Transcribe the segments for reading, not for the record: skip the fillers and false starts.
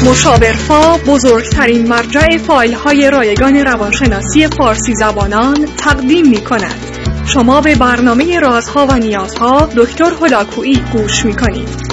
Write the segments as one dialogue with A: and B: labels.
A: مشاورفا بزرگترین مرجع فایل‌های رایگان روانشناسی فارسی زبانان تقدیم می‌کند. شما به برنامه رازها و نیازها دکتر هلاکویی گوش می‌کنید.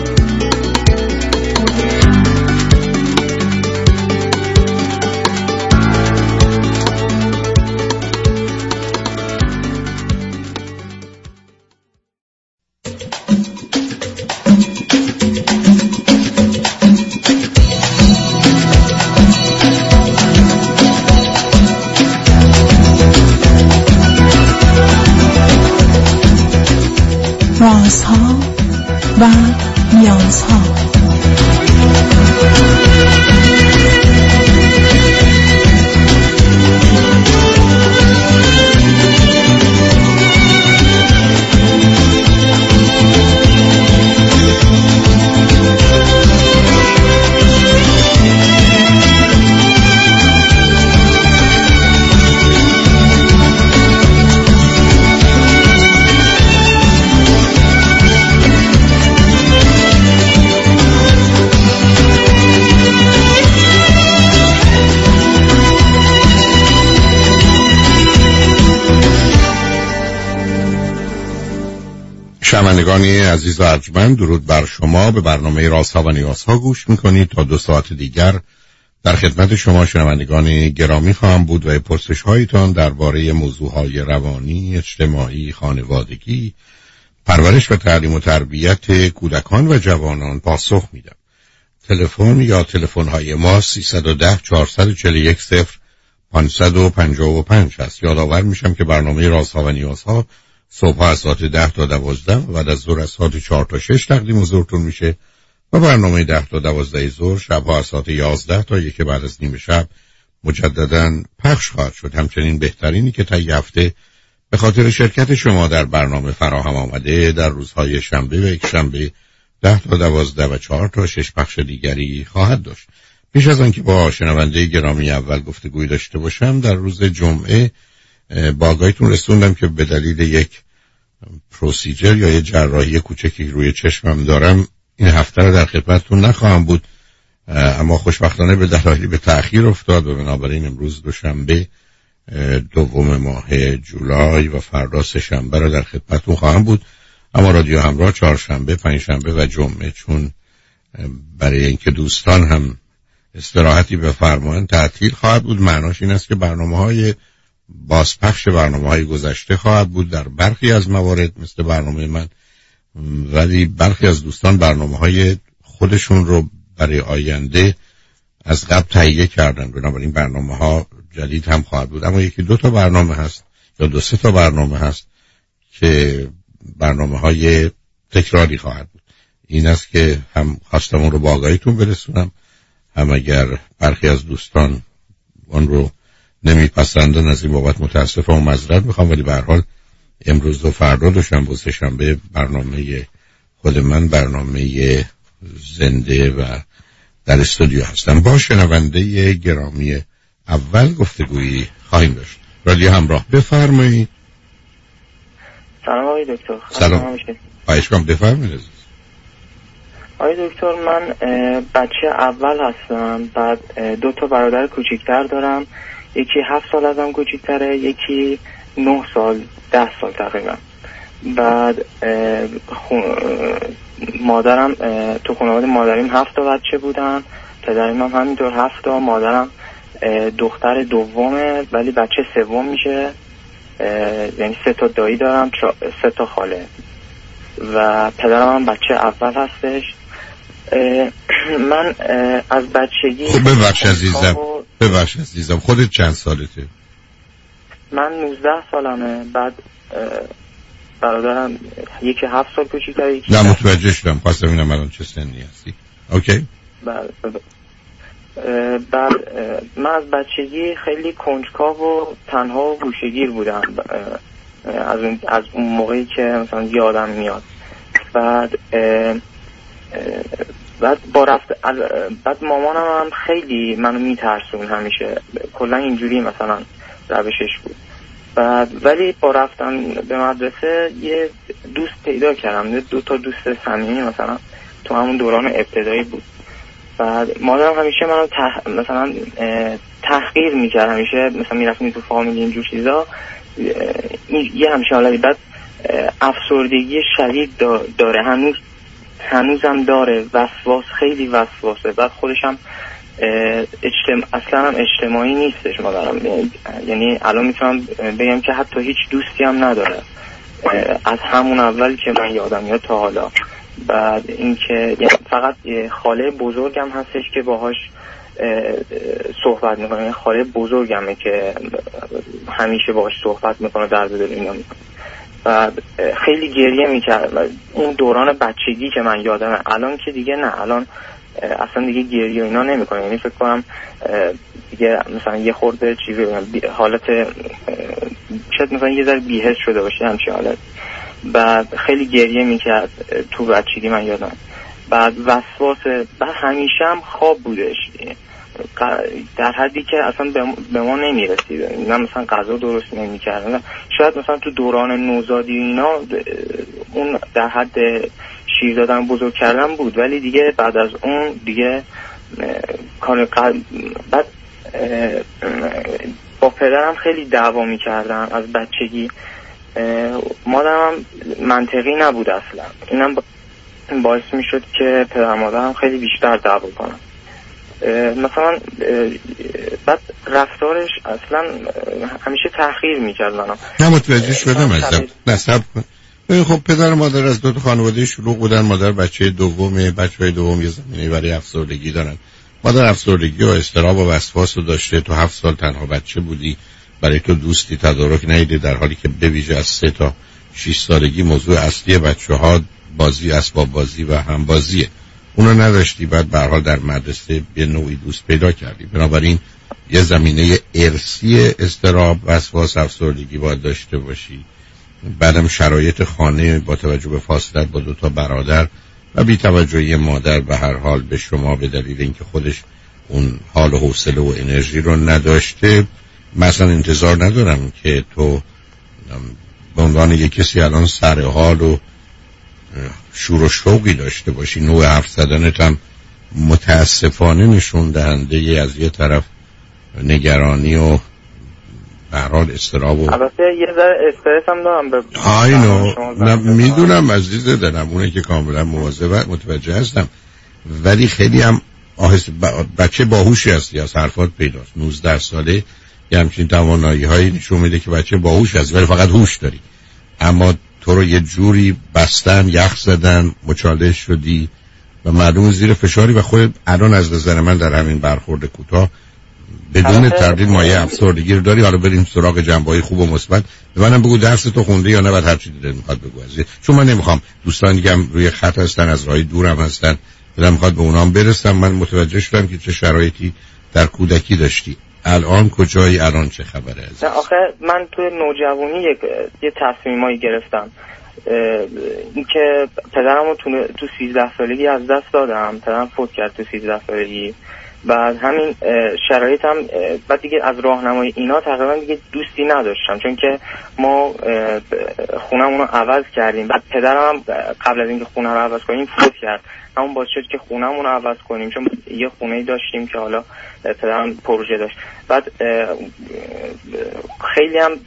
B: رازها و نیازها.
C: شنوندگانی عزیز و ارجمند، درود بر شما. به برنامه رازها و نیازها گوش میکنید. تا 2 ساعت دیگر در خدمت شما شنوندگان گرامی خواهم بود و پرسش هایتان درباره موضوعهای روانی، اجتماعی، خانوادگی، پرورش و تعلیم و تربیت کودکان و جوانان پاسخ میدم. تلفن یا تلفن های ما 310 441 0555 است. یادآور میشم که برنامه رازها و نیازها صبح از ساعت 10 تا 12 و بعد از ظهر از ساعت 4 تا 6 تقدیم حضورتون میشه و برنامه 10 تا 12 ظهر شبها از ساعت 11 تا 1 بعد از نیم شب مجددا پخش خواهد شد. همچنین بهترینی که طی هفته به خاطر شرکت شما در برنامه فراهم آمده در روزهای شنبه و یکشنبه 10 تا 12 و 4 تا 6 پخش دیگری خواهد داشت. پیش از آنکه با شنونده گرامی اول گفتگوی داشته باشم، در روز جمعه با آگاهیتون رسوندم که به دلیل یک پروسیجر یا یک جراحی کوچکی روی چشمم دارم این هفته رو در خدمتتون نخواهم بود، اما خوشبختانه به دلایلی به تأخیر افتاد و بنابراین امروز دوشنبه 2 ماه جولای و فردا سه‌شنبه رو در خدمتتون خواهم بود. اما رادیو همراه چهارشنبه، پنجشنبه و جمعه چون برای اینکه دوستان هم استراحتی بفرمایند تعطیل خواهد بود. معناش این است که برنامه‌های بازپخش برنامه‌های گذشته خواهد بود در برخی از موارد مثل برنامه من، ولی برخی از دوستان برنامه‌های خودشون رو برای آینده از قبل تهیه کردن، بنابراین برنامه‌ها جدید هم خواهد بود. اما 1-2 تا برنامه هست یا 2-3 تا برنامه هست که برنامه‌های تکراری خواهد بود. این است که هم خواستم اون رو با آگاهیتون برسونم، هم اگر برخی از دوستان اون رو نمیپسندن از این بابت متاسفم و معذرت میخوام، ولی به هر حال امروز و فردا دوشنبه و سه‌شنبه برنامه خود من برنامه زنده و در استودیو هستم. با شنونده گرامی اول گفتگویی خواهیم داشت. رادیو همراه، بفرمایید.
D: سلام آقای دکتر.
C: سلام. خواهش کنم بفرمایید.
D: آقای دکتر، من بچه اول هستم. بعد 2 تا برادر کوچیکتر دارم. یکی 7 سال ازم کوچیک‌تره، یکی 9 سال 10 سال تقریبا. بعد مادرم تو خانواده مادریم 7 تا بچه بودن، پدرم هم همینطور 7 تا. مادرم دختر دومه ولی بچه سوم میشه، یعنی 3 تا دایی دارم، 3 تا خاله و پدرم هم بچه اول هستش. من از بچگی
C: خب ببخش عزیزم خودت چند سالته؟
D: من 19 سالمه. بعد برادرم یکی 7 سال کوچیک‌تره، یکی
C: نه متوجه شدم، خواستم ببینم الان چه سنی هستی. اوکی.
D: بعد من از بچگی خیلی کنجکاو و تنها و گوشه‌گیر بودم، از اون موقعی که مثلا یادم میاد. بعد مامانم هم خیلی منو میترسون، همیشه کلا اینجوری مثلا روشش بود. ولی با رفتن به مدرسه یه دوست پیدا کردم، 2 تا دوست صمیمی مثلا تو همون دوران ابتدایی بود. بعد مادرم همیشه منو مثلا تحقیر میکرد، همیشه مثلا میرفتیم تو فامیل اینجور چیزا، یه همچین حالتی. بعد افسردگی شدید داره، هنوزم داره، وسواس، خیلی وسواسه. بعد خودش هم اصلا هم اجتماعی نیستش مادرم، یعنی الان میتونم بگم که حتی هیچ دوستی هم نداره از همون اول که من یادم میاد تا حالا. بعد اینکه فقط خاله بزرگم هستش که باهاش صحبت میکنه، خاله بزرگمه که همیشه باهاش صحبت میکنه، درد دل اینا میکنه. بعد خیلی گریه میکرد اون دوران بچگی که من یادمه. الان که دیگه نه، الان اصلا دیگه گریه اینا نمیکنه، یعنی فکر کنم دیگه مثلا یه خورده چیزی حالت شاید مثلا یه ذره بی‌حس شده باشه همچین حالت. بعد خیلی گریه میکرد تو بچگی من یادم. بعد وسواس، بعد همیشه هم خواب بودش در حدی که اصلا به ما نمیرسید، من مثلا غذا درست نمیکردم. شاید مثلا تو دوران نوزادی اینا اون در حد شیر دادن بزرگ کردن بود، ولی دیگه بعد از اون دیگه بعد با پدرم خیلی دعوا میکردم از بچگی. مادرم منطقی نبود اصلا، اینم باعث میشد که پدر مادرم خیلی بیشتر دعوا کنن. مثلا بعد رفتارش اصلا همیشه تحقیر میکرد منو.
C: نه متوجه شدم ازم. نصب خب پدر و مادر از دو تا خانواده شلوغ بودن. مادر بچه دومه، بچه‌های دوم یه زمینه برای افسردگی دارن. مادر افسردگی و اضطراب و وسواس رو داشته. تو 7 سال تنها بچه بودی، برای تو دوستی تدارک ندیده، در حالی که به ویژه از 3 تا 6 سالگی موضوع اصلی بچه‌ها بازی، اسباب بازی و همبازیه. اونو نداشتی. بعد به هر حال در مدرسه به نوعی دوست پیدا کردی. بنابراین یه زمینه ارثی اضطراب، وسواس، افسردگی باید داشته باشی. بعدم شرایط خانه با توجه به فاصلت با 2 تا برادر و بی توجهی مادر به هر حال به شما به دلیل اینکه خودش اون حال و حوصله و انرژی رو نداشته. مثلا انتظار ندارم که تو به عنوان یک کسی الان سر حال و شور و شوقی داشته باشی. نوع حرف زدنت هم متاسفانه نشون دهنده از یه طرف نگرانی و به هر حال اضطراب و
D: البته یه ذره استرس هم دارم.
C: نه میدونم عزیز دلم، اونه که کاملا مواظب متوجه هستم، ولی خیلی هم بچه باهوشی هستی، از حرفات پیداست. 19 ساله یه همچین توانایی هایی نشون میده که بچه باهوش هستی، ولی فقط هوش داری. اما تو رو یه جوری بستن، یخ زدن، مچاله شدی و معلوم زیر فشاری و خود الان از نظر من در همین برخورد کوتاه بدون تردید مایه افسردگی رو داری. حالا بریم سراغ جنبه‌های خوب و مثبت. به منم بگو درس تو خونده یا نه، بعد هر چی دلت میخواد بگو عزیز، چون من نمیخوام دوستانی که هم روی خط هستن از راهی دورم هستن دلم میخواد به اونام برسم. من متوجه شدم که چه شرایطی در کودکی داشتی. الان کجایی؟ الان چه خبره عزیز؟
D: نه آخه من تو نوجوانی یه تصمیمایی گرفتم، اینکه پدرمو تو 13 سالگی از دست دادم. پدرم فوت کرد تو 13 سالگی. بعد همین شرایطم بعد دیگه از راهنمای اینا تقریبا دیگه دوستی نداشتم، چون که ما خونمون رو عوض کردیم. بعد پدرم قبل از اینکه خونه رو عوض کنیم فوت کرد، همون باعث شد که خونمون رو عوض کنیم، چون یه خونه‌ای داشتیم که حالا پدرم پروژه داشت. بعد خیلی هم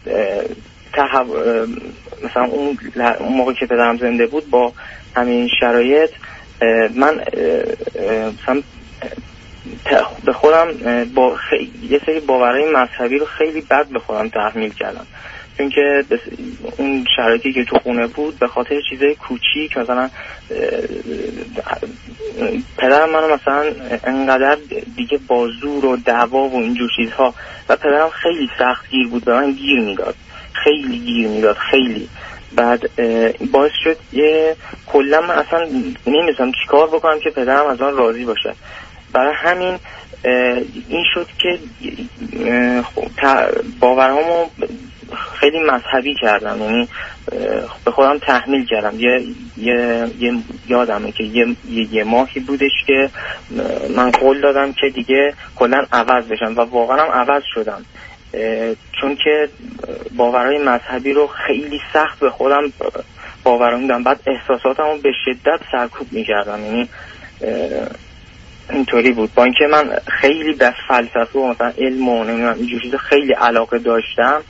D: مثلا اون موقع که پدرم زنده بود با همین شرایط من مثلا به خودم با یه سری باورهای مذهبی رو خیلی بد به خودم تحمیل کردم، چون که اون شرایطی که تو خونه بود به خاطر چیزای کوچیک، مثلا پدرم منو مثلا انقدر دیگه با زور و دعوا و اینجور چیزها، و پدرم خیلی سختگیر بود، به من گیر میداد، خیلی گیر میداد، خیلی. بعد باعث شد کلا من اصلا نمی‌دونم چیکار بکنم که پدرم از من راضی باشه. برای همین این شد که باورهامو خیلی مذهبی کردم، یعنی به خودم تحمیل کردم. یادمه که یه ماهی بودش که من قول دادم که دیگه کلا عوض بشم و واقعا هم عوض شدم، چون که باورهای مذهبی رو خیلی سخت به خودم باور میدم. بعد احساساتمو به شدت سرکوب میکردم، یعنی اینطوری بود. با اینکه من خیلی به فلسفه و مثلا علم و نمیدونم اینجور چیزا خیلی علاقه داشتم،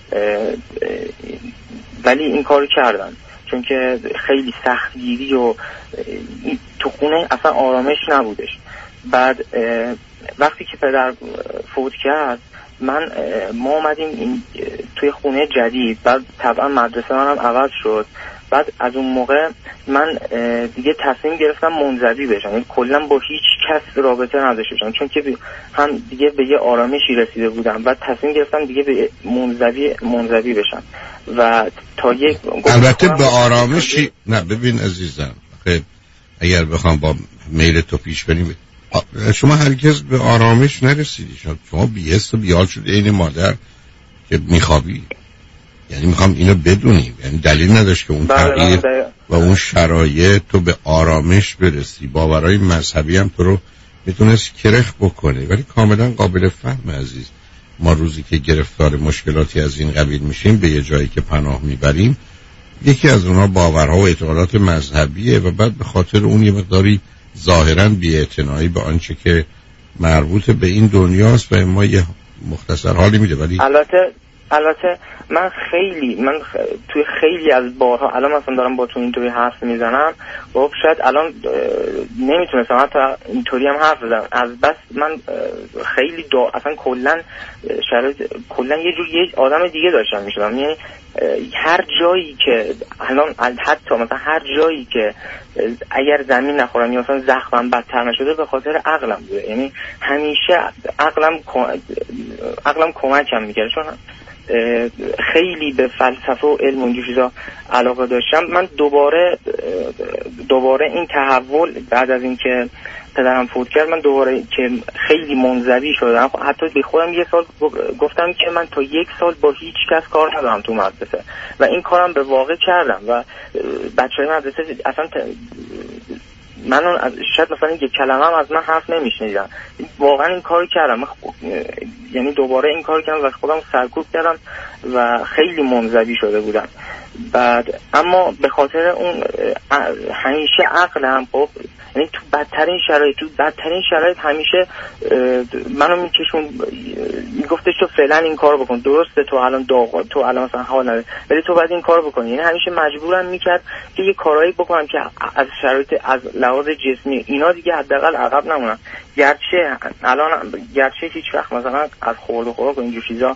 D: ولی این کارو کردم چون که خیلی سختگیری و تو خونه اصلا آرامش نبودش. بعد وقتی که پدر فوت کرد ما اومدیم توی خونه جدید، بعد طبعا مدرسه منم عوض شد. بعد از اون موقع من دیگه تصمیم گرفتم منزوی بشم، یعنی کلا با هیچ کس رابطه نداشته باشم، چون که هم دیگه به یه آرامشی رسیده بودم. بعد تصمیم گرفتم دیگه به منزوی بشم و تا یک
C: البته به آرامشی نه. ببین عزیزم، خیلی اگر بخوام با میل تو پیش بریم، شما هرگز به آرامش نرسیدی. شما بی‌حس و بی‌حال شدی این مادر که میخوابی. یعنی میخوام اینو بدونیم، یعنی دلیل نداشت که اون تغییر و اون شرایط تو به آرامش برسی. باورهای مذهبی هم تو رو میتونست کرخ بکنه، ولی کاملا قابل فهم عزیز. ما روزی که گرفتار مشکلاتی از این قبیل میشیم، به یه جایی که پناه میبریم، یکی از اونها باورها و اعتقادات مذهبیه و بعد به خاطر اون یه مقداری ظاهراً بی‌اعتنایی به آنچه که مربوط به این دنیاست و ما یه مختصر حالی میده. ولی
D: البته من توی خیلی از بارها الان مثلا دارم با تو اینطوری حرف میزنم، خب شاید الان نمیتونستم حتی اینطوری هم حرف بزنم، از بس من خیلی اصلا کلا یه آدم دیگه داشتم میشدم. یعنی هر جایی که الان حتی مثلا هر جایی که اگر زمین نخورم یا مثلا زخمم بدتر نشده، به خاطر عقلم بوده. یعنی همیشه عقلم کمکم میکرد، چون خیلی به فلسفه و علم و اینجور چیزا علاقه داشتم. من دوباره این تحول بعد از اینکه پدرم فوت کرد، من دوباره که خیلی منزوی شدم. حتی به خودم یه سال گفتم که من تا 1 سال با هیچ کس کار ندارم تو مدرسه و این کارم به واقع کردم و بچهای مدرسه اصلا من شاید مثلا یک کلمه هم از من حرف نمیشنیدن. واقعا این کارو کردم، یعنی دوباره این کارو کردم و خودم سرکوب کردم و خیلی منزوی شده بودم. بعد اما به خاطر اون همیشه عقلم، خب یعنی تو بدترین شرایط همیشه منو میکشون، میگفتش تو فعلا این کارو بکن، درسته تو الان تو الان مثلا حال نداری ولی تو باید این کارو بکنی. یعنی همیشه مجبورم میکرد که یه کارایی بکنم که از شرایط از لحاظ جسمی اینا دیگه حداقل عقب نمونم. گرچه هیچ وقت مثلا از خورد و خوراک و اینجور چیزا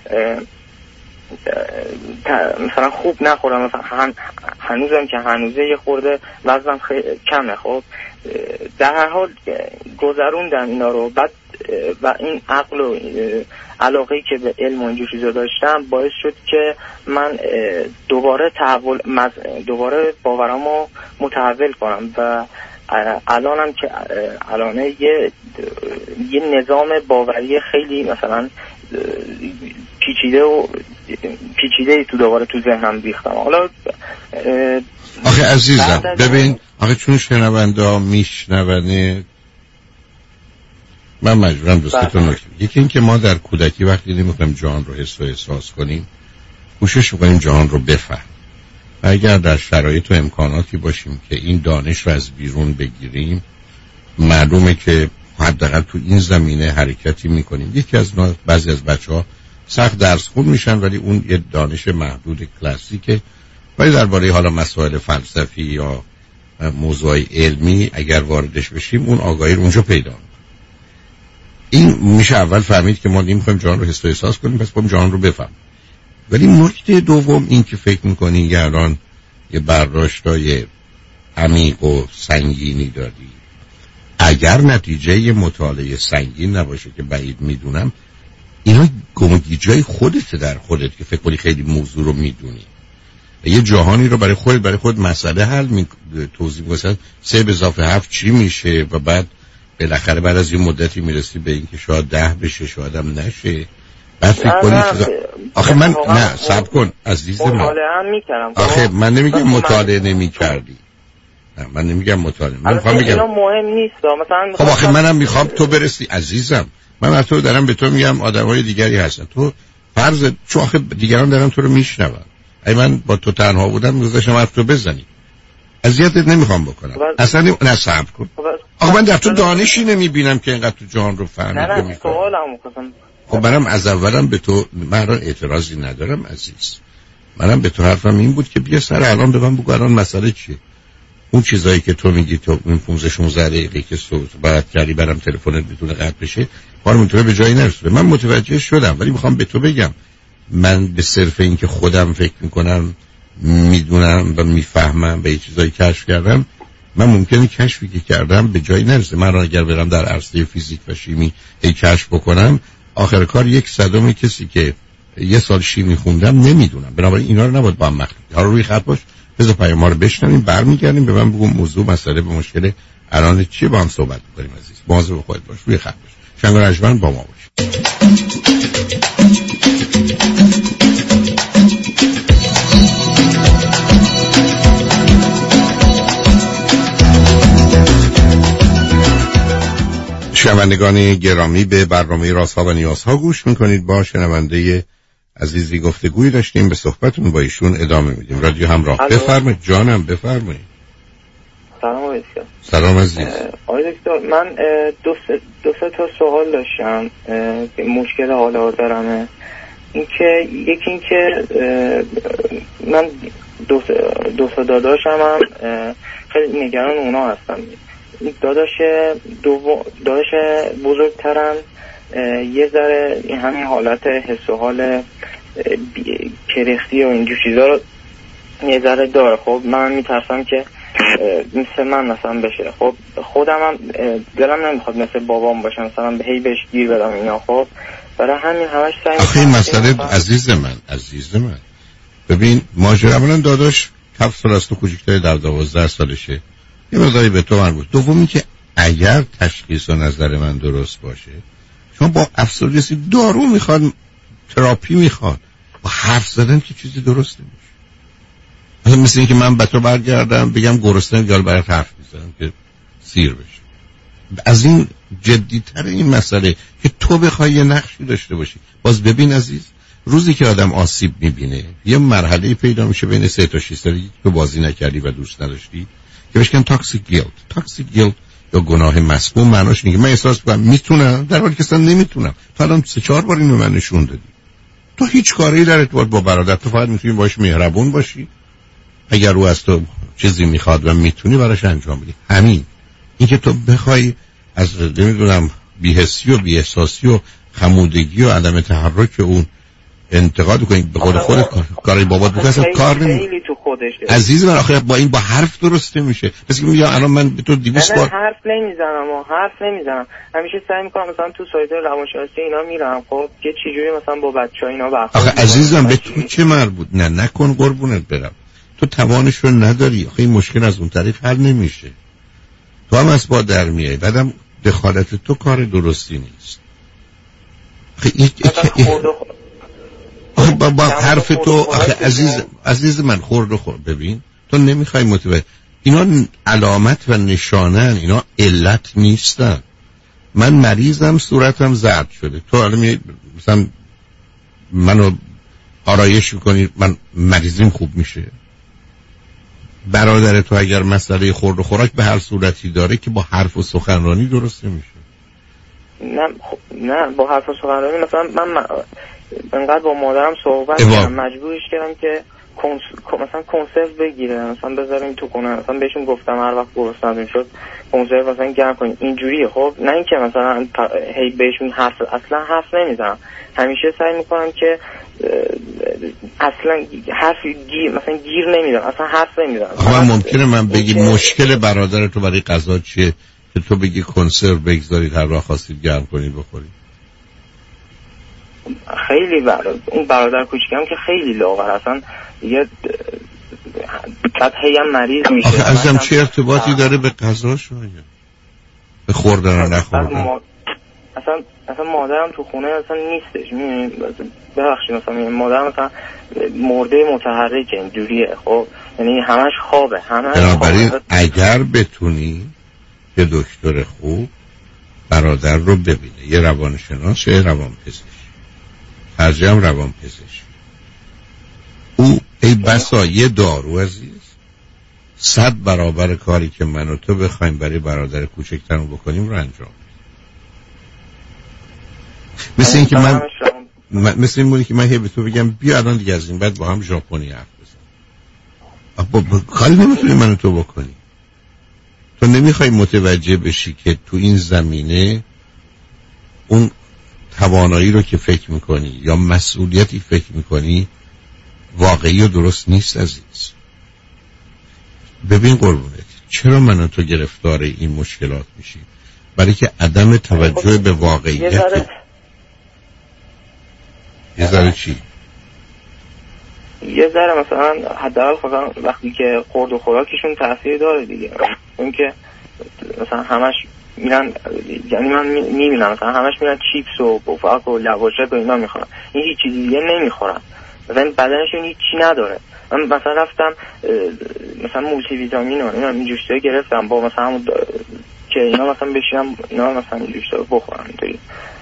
D: مثلا خوب نخورم، مثلا هنوزم که هنوزه یه خورده وزنم کمه، خب در هر حال گذروندم اینا رو. بعد و این عقل و علاقه‌ای که به علم و اینجور چیزا داشتم باعث شد که من دوباره باورامو متحول کنم و الانم که الانه یه نظام باوری خیلی مثلا پیچیده دوباره تو ذهنم ریختم. حالا
C: آخه عزیزم ببین، آخه چون شنونده ها میشنونه من مجبورم دوستتون نکنم. یکی این که ما در کودکی وقتی نمی‌خوایم جهان رو حس و احساس کنیم، کوشش می‌کنیم جهان رو بفهمیم. و اگر در شرایط و امکاناتی باشیم که این دانش رو از بیرون بگیریم، معلومه که حداقل تو این زمینه حرکتی می‌کنیم. یکی از بعضی از بچه‌ها سخت درس خون میشن ولی اون یه دانش محدود کلاسیکه، ولی درباره حالا مسائل فلسفی یا موضوع علمی اگر واردش بشیم اون آگاهی رو اونجا پیدا می‌کنیم. این میشه اول فهمید که ما نمی‌خوایم جهان رو حس و احساس کنیم، پس باید جهان رو بفهمیم. ولی نکته دوم این که فکر می‌کنی یه الان یه برداشتای عمیق و سنگینی داری، اگر نتیجه مطالعه سنگین نباشه که بعید میدونم، اینا گمگیجای خودت در خودت که فکر کنی خیلی موضوع رو میدونی. یه جهانی رو برای خود مسئله حل توضیح مثلا 3 + 7 چی میشه و بعد بالاخره بعد از یه مدتی میرسی به این که شاید 10 بشه، شاید هم نشه. بعد فکر کنی آخه من نه صبر کن عزیز من، آخه من نمیگم مطالعه نمی‌کردی، نه من نمیگم مطالعه، من میخوام بگم
D: مهم نیست مثلا.
C: خب آخه منم میخوام تو برسی عزیزم. من از تو دارم به تو میگم آدمای دیگری هستن، تو فرض چون آخه دیگران دارن تو رو میشنون. اگه من با تو تنها بودم میذاشتم حرف تو بزنی. اذیتت نمیخوام بکنم اصلا. نه صبر کن آقا، من در تو دانشی نمیبینم که اینقدر تو جهان رو فهمیدی.
D: نه سوالمو کنم.
C: خب منم از اولم به تو من اعتراضی ندارم عزیز. منم به تو حرفم این بود که بیا سر الان به من بگو الان مسئله چیه. اون چیزایی که تو میگی تو این 15-16 دقیقه که صحبت کردی برام تلفنت میتونه قطع بشه کار میتونه به جایی نرسه. من متوجه شدم ولی میخوام به تو بگم من به صرف این که خودم فکر میکنم میدونم و میفهمم به چیزایی کشف کردم، من ممکنه کشفی که کردم به جایی نرسه. من اگر برم در عرصه فیزیک و شیمی کشف بکنم آخر کار 1/100 کسی که 1 سال شیمی خوندم نمیدونم. بنابراین اینا رو نباید با هم مخلوط. حالا روی خط باش، بذار پیام ما رو بشنویم، برمیگردیم به من بگو موضوع مسئله به مشکل الان چیه، با هم صحبت کنیم عزیز. مواظب خودت باش، روی خط باش. شنگ و رجمن با ما باش. شنوندگان گرامی، به برنامه رازها و نیازها گوش میکنید. با شنونده عزیزی گفتگویی داشتیم، به صحبتون با ایشون ادامه میدیم. رادیو همراه. بفرمایید جانم، بفرمایید.
D: سلام علیکم.
C: سلام عزیز.
D: آقای دکتر، من دو سه تا سوال داشتم. مشکل حالا دارم اینکه یکی اینکه من دو تا داداشم هم خیلی نگران اونا هستم. داداش بزرگترم یه ذره همین حالت حس و حال کرختی و اینجور چیزا رو یه ذره داره. خب من میترسم که مثل من مثلا بشه. خب خودم هم دلم نمیخواد مثل بابام باشم، مثلا به هی بهش گیر بدم اینا. خب برای همین همش سعی میکنم.
C: این مسئله عزیز من ببین، ماجرا اولا داداش 7 سال از تو کوچیک‌تره، در 12 سالشه، یه مقداری به تو مربوط. دومی که اگر تشخیص و نظر من درست باشه، شما با افسردگی دارو میخواد، تراپی میخواد، با حرف زدن که چیزی درست نمیشه. مثل این که من به تو برگردم بگم گرسنه‌ام، یا برای حرف میزنم که سیر بشه. از این جدی‌تر این مسئله که تو بخوای یه نقشی داشته باشی. باز ببین عزیز، روزی که آدم آسیب میبینه یه مرحله پیدا میشه بین 3 تا 6 سالگی که بازی نکردی و دوست نداشتی که بهش میگن تاکسیک گیلت یا گناه مسموم. معناش اینه که من احساس می‌کنم میتونم در حالی که اصلا نمیتونم. تا الان 3-4 بار اینو من نشون دادی. تو هیچ کاری در ارتباط با برادر، تو فقط میتونی باش مهربون باشی. اگر او از تو چیزی میخواد و میتونی براش انجام بدی. همین. اینکه تو بخوای از نمیدونم بی‌حسی و بی‌احساسی و خمودگی و عدم تحرک اون انتقاد کنی، به قول خودت کاری بابات بکنی، اصلا کار نمی‌کنه. عزیز من آخه با حرف درست نمیشه. پس که میگم الان من به تو 200 بار
D: حرف نمیزنم. همیشه سعی میکنم مثلا تو سایت روانشناسی اینا میرم، خب که چجوری مثلا با بچه‌ها اینا برخورد.
C: آخه عزیزم به تو چه مربوط؟ نه نکن قربونت برم. تو توانش رو نداری. آخه این مشکل از اون طریق حل نمیشه. تو هم از با در میای، بعدم دخالت تو کار درستی نیست. آخه با حرف تو آخه عزیز من خورد ببین، تو نمیخوای متوجه. اینا علامت و نشانن، اینا علت نیستن. من مریضم، صورتم زرد شده، تو الان مثلا منو آرایش میکنی، من مریضیم خوب میشه. برادر تو اگر مسئله خورد و خوراک به هر صورتی داره که با حرف و سخنرانی درست نمیشه.
D: نه با حرف و سخنرانی مثلا من انقدر با مادرم صحبت کردم، مجبورش کردم که مثلا کنسرو بگیره، مثلا بذاریم تو خونه. مثلا بهشون گفتم هر وقت گرسنه‌ام شد کنسرو مثلا گرم کنین، اینجوریه. خب نه اینکه مثلا هی بهشون اصلا حرف نمیزنم. همیشه سعی میکنم که اصلا مثلا گیر نمیدم، اصلا حرف نمیزنم.
C: ممکنه من بگی مشکل برادر تو برای غذا چیه که تو بگی کنسرو بگذارید هر وقت خواستید گرم کنید بخورید؟
D: خیلی اون برادر کوچیکم که خیلی لاغر، اصلا یه بعد هی هم مریض میشه.
C: آخه عزیزم چه ارتباطی داره به غذا شما؟ به خوردن و نخوردن؟
D: اصلا مادرم تو خونه اصلا نیستش. ببخشید مثلا مادرم مثلا مرده متحرکه، اینجوریه. خب یعنی همش خوابه.
C: بنابراین اگر بتونی یه دکتر خوب برادر رو ببینه، یه روانشناس، یه روانپزشک، ترجم روانپزشک، او ای بسا یه دارو عزیز 100 برابر کاری که من و تو بخوایم برای برادر کوچکترمون بکنیم رو انجام. مثل این که مثل این مونی که من به تو بگم بیا الان دیگه از این بعد با هم ژاپنی حرف بزن. کاری نمیتونی من و تو بکنی. تو نمیخوای متوجه بشی که تو این زمینه اون توانایی رو که فکر میکنی یا مسئولیتی فکر میکنی واقعی و درست نیست عزیز. ببین قربونت، چرا من و تو گرفتار این مشکلات میشی؟ برای که عدم توجه به واقعیت. یه ذره چی؟
D: یه ذره مثلا حداقل خودم وقتی که خورد و خوراکشون تاثیر داره دیگه. اون که مثلا همش میرن، یعنی من میبینم مثلا همش میرن چیپس و بوفاک و لواشک و اینا میخورن، این هیچ چیزی دیگه نمیخورن، مثلا بدنشون هیچی نداره. من مثلا رفتم مثلا مولتی ویتامین و این جوش‌ها گرفتم با مثلا همون که اینا مثلا بشینم اینا مثلا این جوش‌ها رو بخورم اینطوری.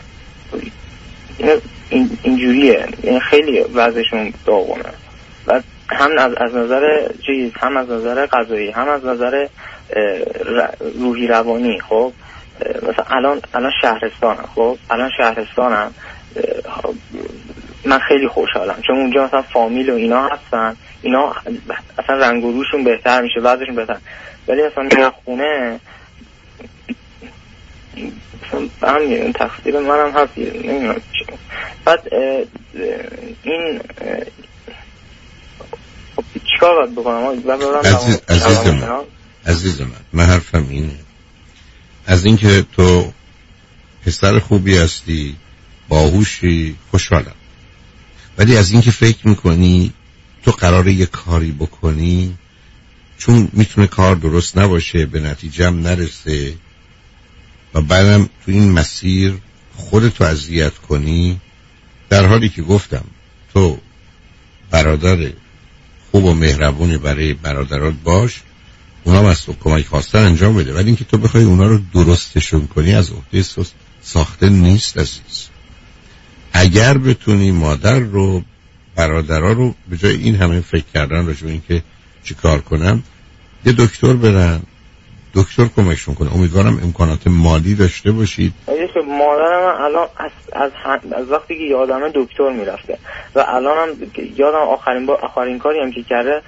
D: اینجوریه، این خیلی وضعشون داغونه و هم از نظر چیز، هم از نظر غذایی، هم از نظر روحی روانی. خب مثلا الان شهرستانم من خیلی خوشحالم چون اونجا مثلا فامیل و اینا هستن، اینا اصلا رنگ و روشون بهتر میشه، وضعشون بهتر. ولی مثلا خونه مثلا همین تقصیر منم هست، نمیدونم چی. بعد این چیکار باید بکنم؟
C: عزیز من حرفم اینه، از اینکه تو پسر خوبی هستی، باهوشی، خوشحالم، ولی از اینکه فکر میکنی تو قراره یه کاری بکنی چون میتونه کار درست نباشه، به نتیجه هم نرسه و بعدم تو این مسیر خودتو اذیت کنی، در حالی که گفتم تو برادر خوب و مهربونی برای برادرات باش، اونا هم از تو کمک خواستن انجام بده، ولی اینکه تو بخوای اونا رو درستشون کنی از عهده ساخته نیست عزیز. اگر بتونی مادر رو، برادرها رو به جای این همه فکر کردن راجع به این که چی کار کنم، یه دکتر برن، دکتر کمکشون کنه. امیدوارم امکانات مالی داشته باشید.
D: مادرم الان از وقتی که یادمه دکتر میرفته و الانم یادم آخرین کاری هم که کرده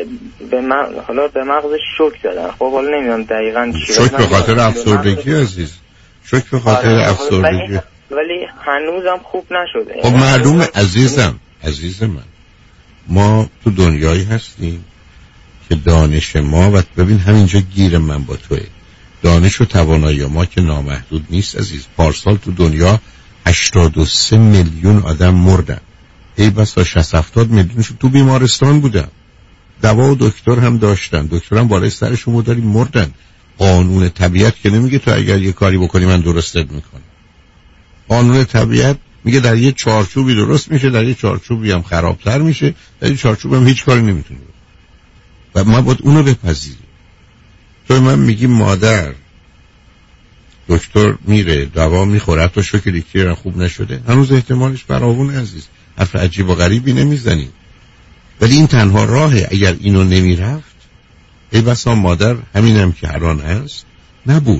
D: به مغزش شوک زدن. خب حالا نمیدونم دقیقاً چیه.
C: شوک به خاطر افسردگی عزیز، شوک به خاطر افسردگی،
D: ولی هنوزم خوب نشده.
C: خب معلومه عزیز من، ما تو دنیایی هستیم که دانش ما، و ببین همینجا گیر من با توه، دانش و توانایی ما که نامحدود نیست عزیز. پارسال تو دنیا 83 میلیون آدم مردن، ای بسا 60-70 میلیونشون تو بیمارستان بودن، دوا و دکتر هم داشتن، دکتر هم بالای سرشون داری مردن. قانون طبیعت که نمیگه تو اگر یه کاری بکنی من درستت میکنم. قانون طبیعت میگه در یه چارچوبی درست میشه، در یه چارچوبی هم خرابتر میشه، در یه چارچوب هم هیچ کاری نمیتونی و ما باید اونو بپذیریم. تو من میگی مادر دکتر میره دوا میخوره، حتی شکلی که خوب نشده، هنوز احتمالش فراوونه عزیز، حرف عجیب و غریبی نمیزنی. ولی این تنها راهه. اگر اینو نمیرفت ای بسا مادر همینم که الان هست نبود.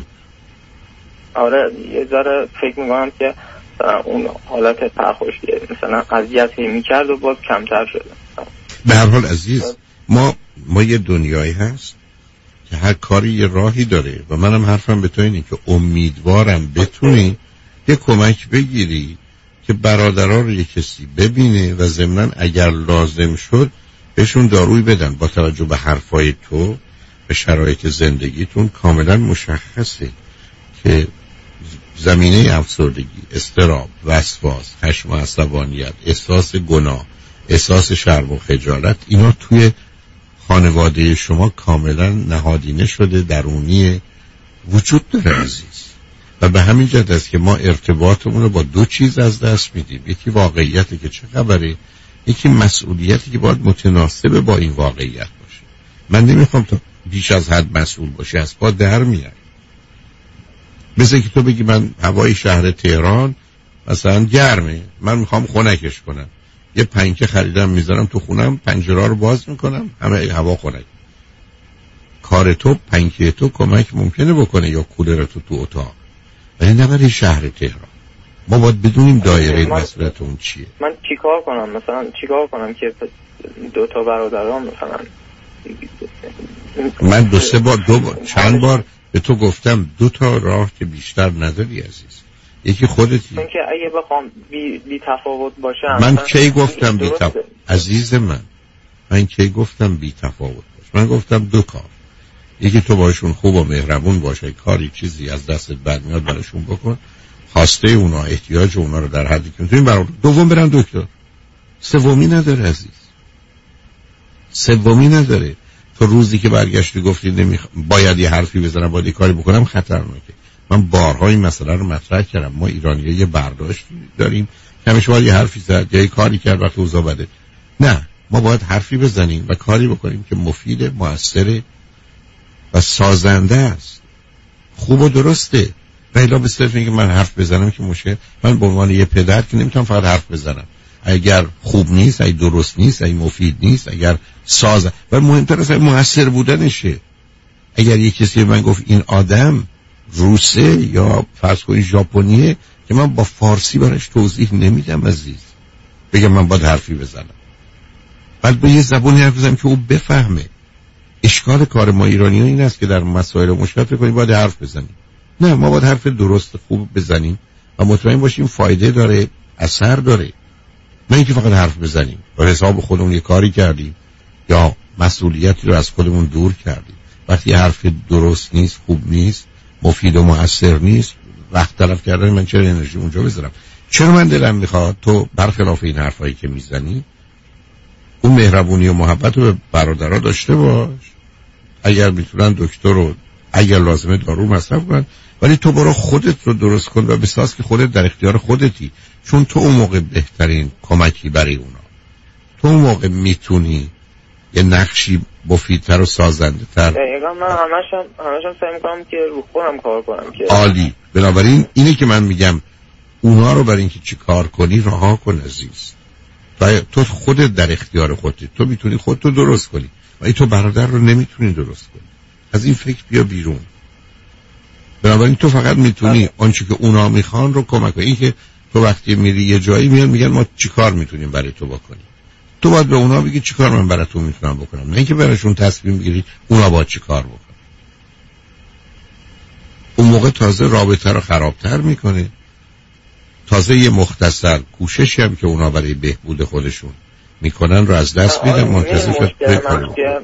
D: آره یه ذره فکر میکنم که اون حالت پرخوشی مثلا اذیت میکرد و باز کمتر شده.
C: به هر حال عزیز ما یه دنیایی هست که هر کاری یه راهی داره و منم حرفم به تو اینه که امیدوارم بتونی یه کمک بگیری که برادرها رو یه کسی ببینه و ضمناً اگر لازم شد بهشون دارویی بدن. با توجه به حرفای تو به شرایط زندگیتون کاملا مشخصه که زمینه افسردگی، اضطراب، وسواس، خشم و عصبانیت، احساس گناه، احساس شرم و خجالت، اینا توی خانواده شما کاملا نهادینه شده، درونی وجود داره عزیز. و به همین جهت است که ما ارتباطمون رو با دو چیز از دست میدیم، یکی واقعیتی که چه خبره، یکی مسئولیتی که باید متناسب با این واقعیت باشه. من نمیخوام تو بیش از حد مسئول باشی، از پا در میای. مثل که تو بگی من هوای شهر تهران مثلا گرمه، من میخوام خنکش کنم، یه پنکه خریدم میذارم تو خونم، پنجره رو باز میکنم، همه هوا خنک. بخار تو، پنکه تو کمک ممکنه بکنه یا کولر تو اتاق، ولی نه برای شهر تهران. ما باید بدونیم دایره مسئولیت اون چیه.
D: من چیکار کنم؟ مثلا چیکار کنم که دو تا برادرام مثلا
C: من چند بار به تو گفتم 2 تا راه که بیشتر نداری عزیز. یکی خودتی.
D: چون که اگه بخوام بی تفاوت باشم،
C: من کی گفتم بی تفاوت؟ عزیز من کی گفتم بی تفاوت باش؟ من گفتم 2 کار. یکی تو باشون خوب و مهربون باشه، کاری چیزی از دستت بد میاد براشون بکن، خواسته اونا، احتیاج اونا رو در حدی که میتونی برام. دوم برن دکتر. سومی نداره عزیز، سومی نداره. تو روزی که برگشتی گفتی باید یه حرفی بزنم، باید یه کاری بکنم، خطرناکه. من بارها این مسئله رو مطرح کردم. ما ایرانی‌ها یه برداشت داریم که همیشه باید یه حرفی زد یا یه کاری کرد وقتی اوضاع بده. نه، ما باید حرفی بزنیم و کاری بکنیم که مفید، موثر و سازنده است، خوب و درسته. غیلا به صرف اینکه من حرف بزنم که مشکل. من به عنوان یه پدر که نمیتونم فقط حرف بزنم. اگر خوب نیست، اگر درست نیست، اگر مفید نیست، اگر ساز و مهمتر از موثر بودنشه. اگر یه کسی من گفت این آدم روسه یا فرض کنید ژاپنیه، که من با فارسی براش توضیح نمیدم عزیز، بگم من باید حرفی بزنم. بعد به یه زبانی حرف بزنم که او بفهمه. اشکال کار ما ایرانی‌ها این است که در مسائل مشکل فکر کنیم باید حرف بزنیم. نه، ما باید حرف درست خوب بزنیم و مطمئن باشیم فایده داره، اثر داره. نه اینکه فقط حرف بزنیم و حساب خودمون یه کاری کردیم یا مسئولیتی رو از خودمون دور کردیم. وقتی حرف درست نیست، خوب نیست، مفید و مؤثر نیست، وقت تلف کردن من چرا انرژی اونجا بذارم؟ چرا من دلم میخواد تو برخلاف این حرفایی که میزنی اون مهربونی و محبت رو به برادرها داشته باش. اگر میتونن دکتر رو، اگر لازمه دارو مصرف کن، ولی تو برو خودت رو درست کن و بساز که خودت در اختیار خودتی. چون تو اون موقع بهترین کمکی برای اونا. تو اون موقع میتونی یه نقشی مفیدتر و سازنده تر.
D: دقیقا من همشم سعی میکنم که رو خودم کار کنم که
C: عالی. بنابراین اینه که من میگم اونا رو برای اینکه چی کار کنی رها کن عزیز. تو خودت در اختیار خودت. تو میتونی خودت رو درست کنی ولی تو برادر رو نمیتونی درست کنی. از این فکر بیا بیرون. بنابراین تو فقط میتونی آنچه که اونا میخوان رو کمک کنی. این که تو وقتی میری یه جایی میان میگن ما چی کار میتونیم برای تو بکنیم، تو باید به اونا بگی چی کار من برای تو میتونم بکنم، نه اینکه براشون تصمیم بگیری اونا باید چی کار بکنن. اون موقع تازه رابطه رو خرابتر میکنه. تازه یه مختصر کوششی هم که اونا برای بهبود خودشون میکنن رو از دست میدن. منتظر شد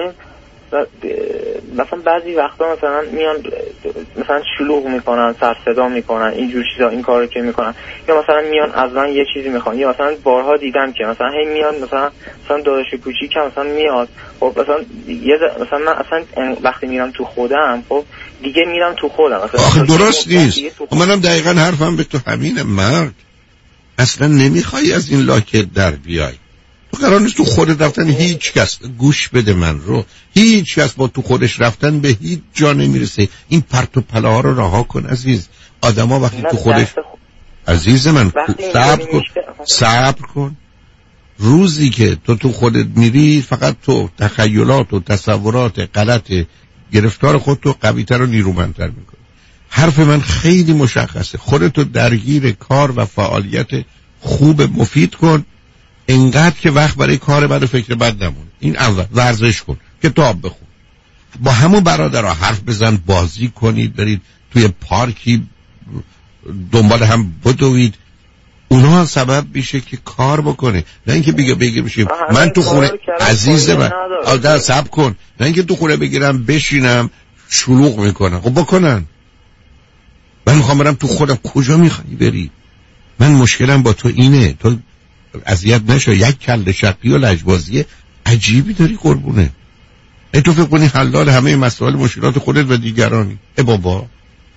D: مثلا بعضی وقتا مثلا میان مثلا شلوغ میکنن، سر صدا میکنن، اینجور چیزا، این کارو که میکنن، یا مثلا میان از من یه چیزی میخوان، یا مثلا بارها دیدم که مثلا هی میان مثلا داداش کوچیکم مثلا میاد، خب مثلا من اصلا وقتی میرم تو خودم، خب دیگه میرم تو خودم.
C: آخه درست نیست. منم دقیقاً حرفم به تو همینه. مرد اصلا نمیخوای از این لاکت در بیای. تو قرار نیست تو خودت رفتن هیچ کس، گوش بده من رو، هیچ کس با تو خودش رفتن به هیچ جا نمیرسه. این پرت و پلاها رو رها کن عزیز. آدما وقتی تو خودش عزیز من صبر کن. روزی که تو خودت میری فقط تو تخیلات و تصورات غلط گرفتار خودتو قوی‌تر و نیرومندتر میکنی. حرف من خیلی مشخصه. خودتو درگیر کار و فعالیت خوب مفید کن، انقدر که وقت برای کار بد و فکر بد نمونه. این اول. ورزش کن، کتاب بخون، با همون برادرها حرف بزن، بازی کنید، برید توی پارکی دنبال هم بدوید. اونها سبب میشه که کار بکنه، نه اینکه بگه بشیم من تو خونه عزیز من آدم صبر کن، نه اینکه تو خونه بگیرم بشینم شلوغ میکنم. خب بکنن. من میخوام برم تو خودم. کجا میخوایی بری؟ من مشکلم با تو اینه، تو اذیت نشو. یک کله شقی و لجبازی عجیبی داری قربونه. تو فکر کنی حلال همه مسائل مشکلات خودت و دیگرانی. بابا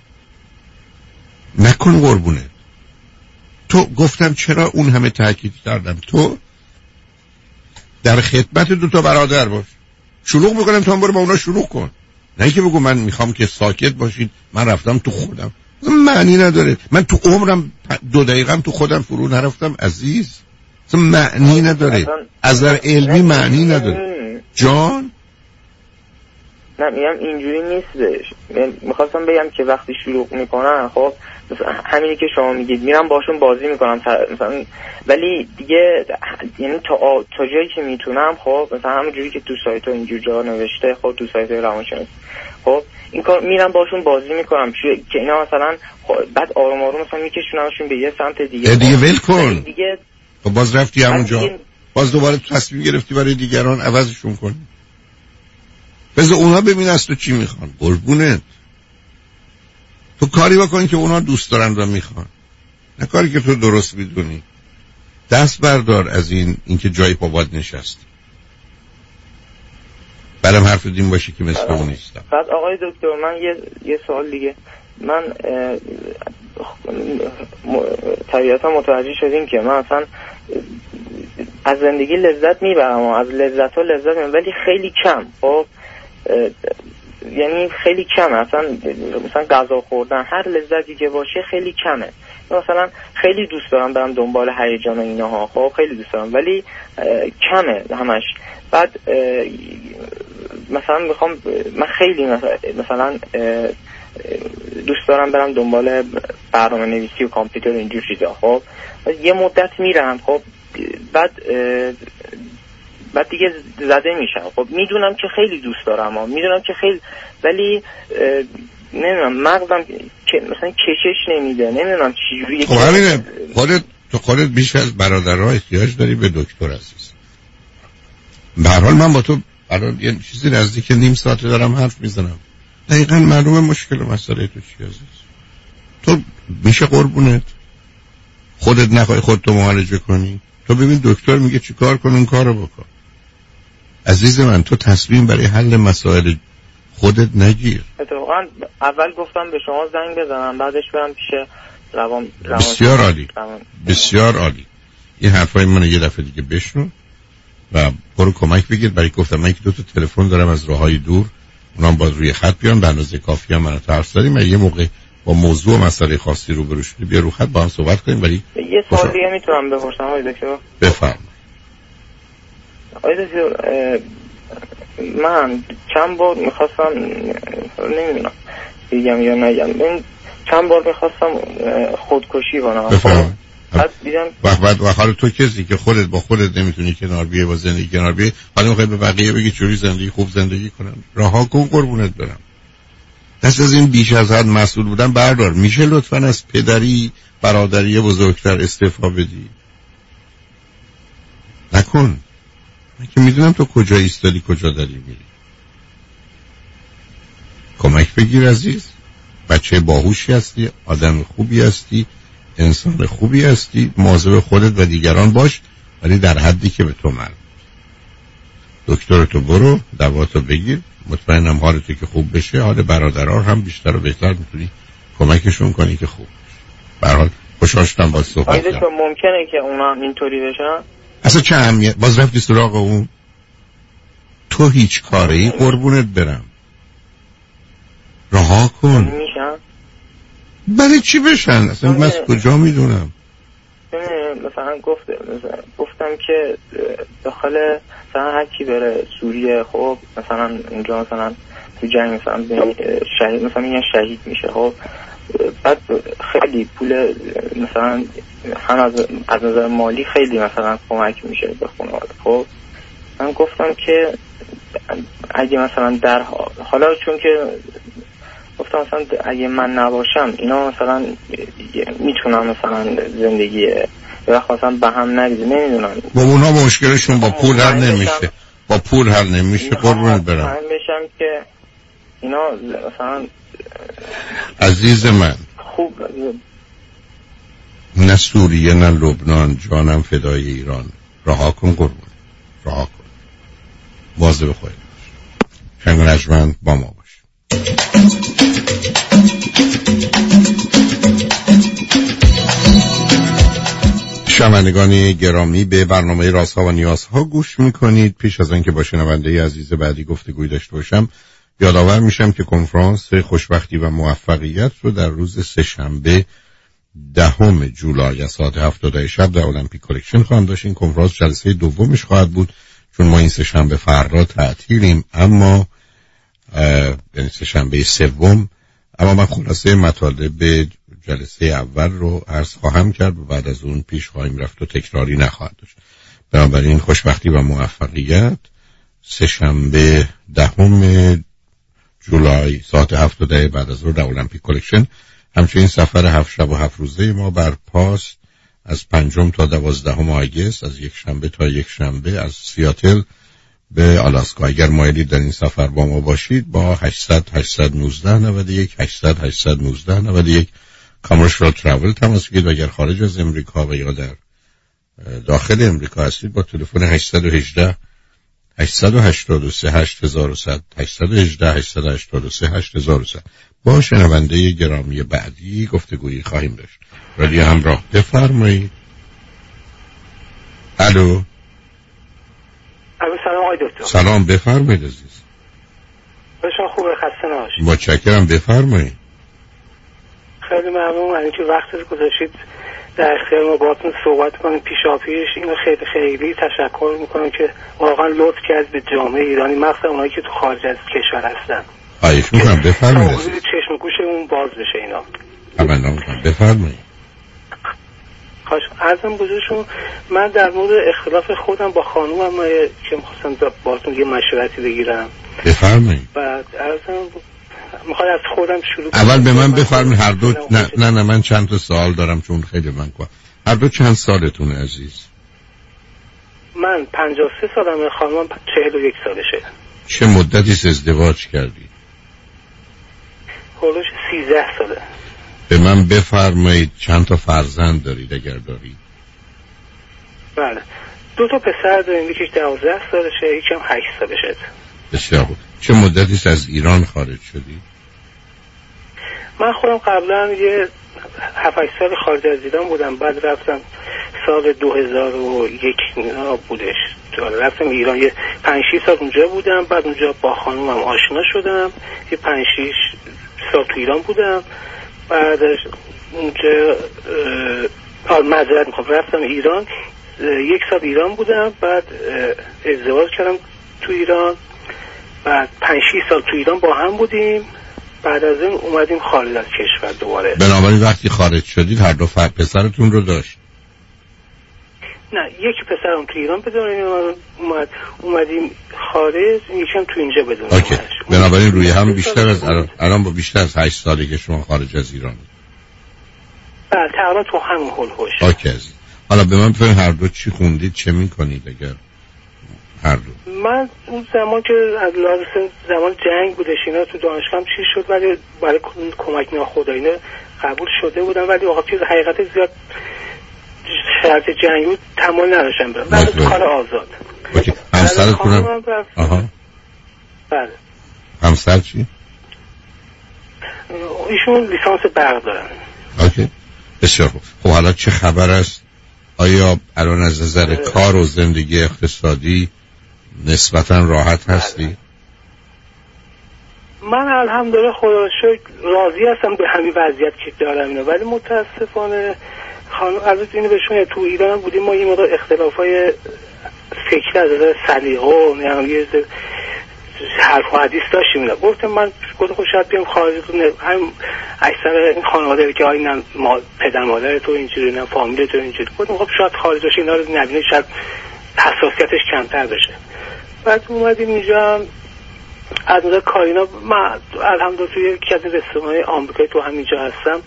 C: نکن قربونه. تو گفتم چرا اون همه تاکید کردم تو در خدمت 2 تا برادر باش. شلوغ میکنم تو هم برو با اونا شلوغ کن، نه اینکه بگو من میخوام که ساکت باشید من رفتم تو خودم. معنی نداره. من تو عمرم 2 دقیقم تو خودم فرو نرفتم عزیز. معنی نداره. از نظر علمی معنی نداره. جان
D: نه میگم اینجوری نیستش. میخواستم بگم که وقتی شروع میکنن خب همینی که شما میگید میرم باشون بازی میکنم مثلا، ولی دیگه یعنی تا جایی که میتونم خب مثلا همونجوری که تو سایت ها اینجور جا نوشته خب تو سایت های روانشناسی خب این کار میرم باشون بازی میکنم که اینا مثلا بعد آروم آروم مثلا میکشونمشون به یه سمت دیگه
C: ول کن
D: دیگه.
C: خب باز رفتی همونجا باز دوباره تصمیم گرفتی برای دیگران عوضشون کنی. بذار اونا ببین از تو چی میخوان. قربونت تو کاری بکن که اونا دوست دارن و میخوان، نه کاری که تو درست میدونی. دست بردار از اینکه جای پا باید نشستی. برام حرف دین باشی که مثل اون نیستم.
D: بعد آقای دکتر من یه سوال دیگه. من طبیعتا متوجه شدیم که من اصلا از زندگی لذت میبرم و از لذت ها لذت میبرم ولی خیلی کم. خب یعنی خیلی کمه، اصلا مثلا غذا خوردن هر لذتی که باشه خیلی کمه. مثلا خیلی دوست دارم برم دنبال هیجان و اینها خب خیلی دوست دارم ولی کمه همش. بعد مثلا میخوام من خیلی مثلا دوست دارم برم دنبال برنامه نویسی و کامپیوتر اینجور چیزا خب یه مدت میرم خب بعد دیگه زده میشم. خب میدونم که خیلی دوست دارم میدونم که خیلی ولی نمیدونم مغزم که مثلا کشش نمیده، نمیدونم چجوریه.
C: خب همینه خودت بیش از برادرها احتیاج داری به دکتر عزیز. به هر حال من با تو الان یه چیزی نزدیک نیم ساعت دارم حرف میزنم، دقیقاً معلومه مشکل و مسئله تو چی عزیز. تو میشه قربونت خودت نخوای خودتو معالجه کنی؟ تو ببین دکتر میگه چی کار کن اون کارو بکن. عزیز من تو تصمیم برای حل مسائل خودت نگیر.
D: اتفاقا اول گفتم به شما زنگ بزنم بعدش برم پیش روان.
C: بسیار عالی بسیار عالی. این حرفای من یه دفعه دیگه بشنو و برو کمک بگیر. برای گفتم من که 2 تا تلفن دارم از راههای دور، اونام باز روی خط بیان به اندازه کافی هم من حرف زدیم. یه موقع با موضوع و مسئله خاصی روبرو شدی بیا رو خط با هم صحبت کنیم. ولی
D: یه سوال دیگه میتونم بپرسم آقای دکتر؟
C: بفرمایید.
D: آقای دکتر من چند بار میخواستم نمیدونم بگم یا نگم، من چند بار میخواستم خودکشی کنم.
C: بفرمایید.
D: بعد دیدم
C: و حالا تو کسی که خودت با خودت نمیتونی کنار بیای با زندگی کنار بیای، حالا میخوای به بقیه بگی چوری زندگی خوب زندگی کنن؟ رها کن قربونت برم. دست از این بیش از حد مسئول بودن بردار. میشه لطفاً از پدری برادری بزرگتر استعفا بدی؟ نکن. من که میدونم تو کجا ایستادی کجا داری میری. کمک بگیر عزیز. بچه باهوشی هستی، آدم خوبی هستی، انسان خوبی هستی، مواظب خودت و دیگران باش ولی در حدی که به تو مربوط. دکترتو برو، دواتو بگیر، مطمئنم حالتو که خوب بشه حال برادرها هم بیشتر و بهتر میتونی کمکشون کنی که خوب بشه. به هر حال خوشحال شدم باهات صحبت کردم.
D: ممکنه که اونا اینطوری بشن؟
C: اصلا چه اهمیت؟ باز رفتی سراغ اون؟ تو هیچ کاری قربونت برم. رها کن.
D: میشن؟
C: برای چی بشن؟ اصلا من از کجا میدونم؟
D: مثلا گفتم که داخل مثلا هر کی بره سوریه خب مثلا اونجا مثلا تو جنگ مثلا شهید مثلا میگن شهید میشه خب بعد خیلی پول مثلا هم از نظر مالی خیلی مثلا کمک میشه به خانواده. خب من گفتم که اگه مثلا در حالا چون که گفتم مثلا اگه من نباشم اینا مثلا میتونم مثلا زندگی وقت مثلا به هم نریزه. نمیدونم
C: با اونا مشکلشون با پول حل نمیشه. با پول حل نمیشه قربونت برم.
D: من بشم که اینا مثلا
C: عزیز من
D: خوب
C: نه سوریه نه لبنان، جانم فدای ایران. رها کن قربون، رها کن. واظب خودت باش. شنگرجمند با ما باش. شنوندگان گرامی به برنامه رازها و نیازها گوش میکنید. پیش از اینکه با شنونده عزیز بعدی گفتگوی داشته باشم یادآور میشم که کنفرانس خوشبختی و موفقیت رو در روز سه‌شنبه 10 جولای از ساعت 7 شب در المپیک کلکشن خواهم داشت. این کنفرانس جلسه دومش خواهد بود چون ما این سه‌شنبه فردا تعطیلیم، اما یعنی سه‌شنبه سوم. اما من خلاصه مطالب جلسه اول رو عرض خواهم کرد و بعد از اون پیش خواهیم رفت و تکراری نخواهد داشت. بنابراین خوشبختی و موفقیت. سه‌شنبه 10 جولای ساعت 7 بعد از ظهر در المپیک کلکشن. همچنین سفر 7 شب و 7 روزه ما بر پاس از 5 تا 12 آگوست، از یک شنبه تا یک شنبه، از سیاتل به آلاسکا. اگر مایلی در این سفر با ما باشید با 800 819 91 800 819 91 کامرشال ترافل تماس بگیرید. و اگر خارج از امریکا و یا در داخل امریکا هستید با تلفن 818 883 8100 818 883 8100 با شنونده گرامی بعدی گفتگویی خواهیم داشت. رادیو همراه، بفرمایید. الو.
E: سلام آقای دکتر.
C: سلام، بفرمایید عزیز.
E: باشم، خوبه، خسته نباشید.
C: متشکرم، بفرمایید.
E: خیلی ممنون از اینکه وقت رو گذاشتید در اختیار ما باهاتون صحبت کنیم پیشاپیش. اینو خیلی خیلی تشکر میکنم که واقعا لطف کرد به جامعه ایرانی، مخصوصا اونایی که تو خارج از کشور هستن.
C: خواهش میکنم، بفرمایید.
E: چشم گوشمون باز بشه اینا.
C: تمنا میکنم، بفرمایید.
E: خواهش عرضم بزرگشون، من در مورد اختلاف خودم با خانومم که میخواستم باهاتون یه مشورتی بگیرم.
C: بفرمایید.
E: بعد عرضم میخواد از خودم شروع کنم.
C: اول به من بفرمایید هر دو. نه من چند تا سوال دارم چون خیلی من کنم. هر دو چند سالتونه عزیز؟
E: من 53 سالمه، خانمم 41 سالشه.
C: چه مدتی ازدواج کردی؟
E: حدود 13 ساله.
C: به من بفرمایید چند تا فرزند دارید اگر دارید؟
E: بله، 2 تا پسر داریم، یکیش 12 سالشه، یکم 8 سالشه.
C: بسیار خوب. چه مدتی از ایران خارج شدی؟
E: من خودم قبلا یه 7-8 سال خارج از ایران بودم، بعد رفتم سال 2001 بودش رفتم ایران، یه 5-6 سال اونجا بودم. بعد اونجا با خانومم آشنا شدم، یه 5-6 سال تو ایران بودم. بعدش اونجا معذرت میخوام، رفتم ایران 1 سال ایران بودم، بعد ازدواج کردم تو ایران، بعد 5-6 سال تو ایران با هم بودیم. بعد از این اومدیم خارج از کشور دوباره.
C: بنابراین وقتی خارج شدید هر دو پسرتون رو داشت؟
E: نه، یک پسرم تو ایران بدون اومدیم خارج، یکم تو اینجا بدون.
C: اوکی. بنابراین روی هم بیشتر از الان با بیشتر از 8 سالی که شما خارج از ایران.
E: بله، تقریبا تو همون هول‌هوش.
C: اوکی عزیز. حالا به من بفرمایید هر دو چی خوندید، چه می‌کنید اگر هر دو؟
E: من اون زمان که از زمان جنگ بودش اینا تو دانشگاه چی شد، ولی برای کمک ناخودآگاه قبول شده بودم، ولی واقعا چیز حقیقت زیاد شرط جنگ بود تمام نداشتم برم. بعد کار آزاد.
C: اوکی. همسرتونم؟ آها.
E: بله.
C: همسر چی؟
E: ایشون لیسانس برق دارن.
C: اوکی. بسیار خوب. خب حالا چه خبر است؟ آیا الان از نظر کار و زندگی اقتصادی نسبتاً راحت هستی؟
E: من الحمدلله خدا رو شکر راضی هستم به همین وضعیت که دارم اینا، ولی متاسفانه خانم البته اینو بهشون تو ایران بودیم ما یه مقدار اختلافای فکری از نظر سلیقه و یه حرف و حدیث داشتیم اینا. گفتم من خود شاید بیام خارجتون، هم اکثر این خانواده که آینن پدر مادر تو اینجوری نه فامیل تو اینجوری، گفتم خب شاید خارج بشه اینا رو نبینه، شاید حساسیتش کمتر بشه. بعد اومدیم اینجا از نظر کارینا من الحمدلله توی یکی از رستوران‌های آمریکایی تو همینجا هستم،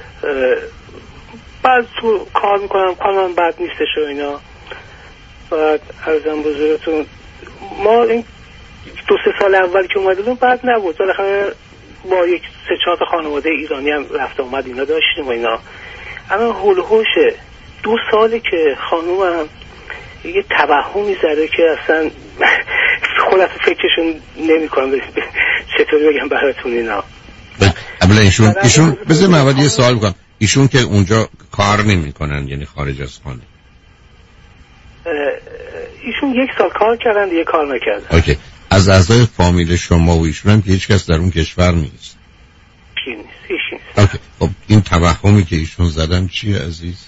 E: بعد تو کار میکنم، کارم بد نیستش و اینا. بعد عرضم بزرگتون ما این 2-3 سال اول که اومدیم بد نبود، بالاخره با یک 3-4 تا خانواده ایرانی هم رفت آمد اینا داشتیم و اینا. اما هولوشه 2 ساله که خانومم یه توهمی زده که اصلا خلاص فکرشون نمی کنم چطوری بگم براتون اینا.
C: اولا ایشون بذار من اول یه سوال بکنم، ایشون که اونجا کار نمی کنن یعنی خارج از خانه؟
E: ایشون 1 سال کار کردن دیگه کار نکردن.
C: اوکی. از اعضای فامیل شما و ایشون هم که هیچ کس در اون کشور نیست؟
E: هیچ نیست.
C: اوکی. خب این توهمی که ایشون زدن چیه عزیز؟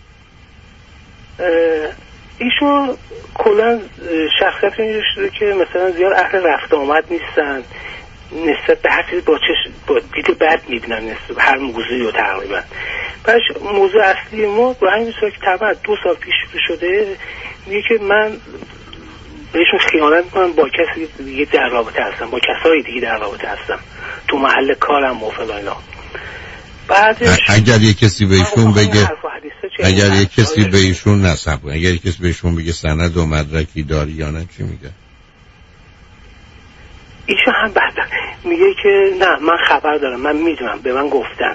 E: ایشون کلا شخصیت اینجوری شده که مثلا زیاد اهل رفت آمد نیستن، نسبت به هر چیزی با دید بد میبینن، نسبت به هر موضوعی رو تقریبا. بعد موضوع اصلی ما با همین صورت که تقریبا 2 سال پیش شده، میگه که من بهشون خیانت میکنم، با کسی دیگه در رابطه هستم، با کسای دیگه در رابطه هستم، تو محل کارم و فلان اینا. بعدش
C: اگر یه کسی بهشون بگه، اگر یه کسی بهشون نصب، اگر یه کسی بهشون بگه سند و مدرکی داری یا نه، چی میگه؟
E: ایشون هم بعد میگه که نه من خبر دارم، من میدونم، به من گفتن.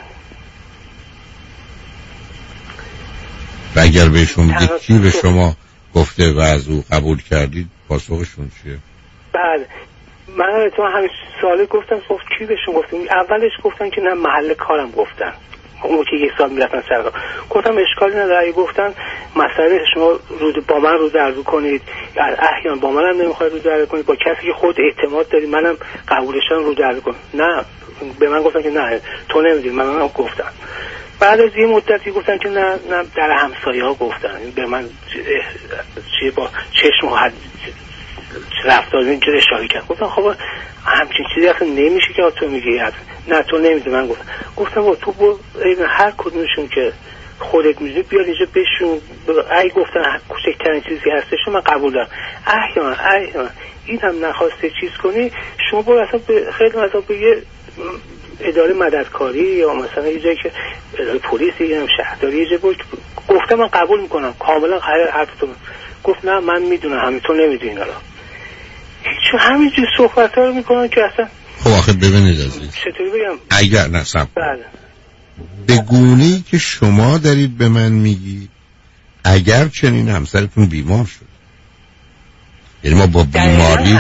C: و اگر بهشون بگه کی به شما گفته و از او قبول کردید، پاسخشون چیه؟
E: بله من تو همین سوالی گفتم، گفت کی بهشون گفتم؟ اولش گفتن که نه محل کارم گفتن، اون که 1 سال میرفتن سر کار. گفتم اشکالی نداره، گفتن مسئله شما با من رو در رو کنید، احیانا با منم نمیخواید رو در رو کنید، با کسی که خود اعتماد داری منم قبولشم رو در رو کن. نه به من گفتن که نه تو نمیدونی، منم گفتم. بعد از یه مدتی گفتن که نه در همسایه ها گفتن، به من چی با چشم و رفتار اینجوری اشاره کرد. گفتم خب همچین چیزی اصلا نمیشه که تو میگی، نه تو نمیدونی. من گفتم تو با هر کدومشون که خودت میدونی بیار اینجا بشون، ای گفتن کوچکترین چیزی هستش من قبول دارم. احیانا این هم نخواسته چیز کنی، شما برو اصلا خیلی مثلا به یه اداره مددکاری یا مثلا یه جایی که اداره پلیسی یا شهرداری یه جایی بود، گفتم من قبول میکنم کاملا حرفتون. گفت نه من میدونم، همین تو نمیدونی. حالا چون همینجور صحبت ها رو میکنن که اصلا.
C: خب آخه ببینید عزیز،
E: چطوری بگم،
C: اگر نصب
E: بله
C: به گونه‌ای که شما دارید به من میگید اگر چنین همسرتون بیمار شد، یعنی ما با بیماری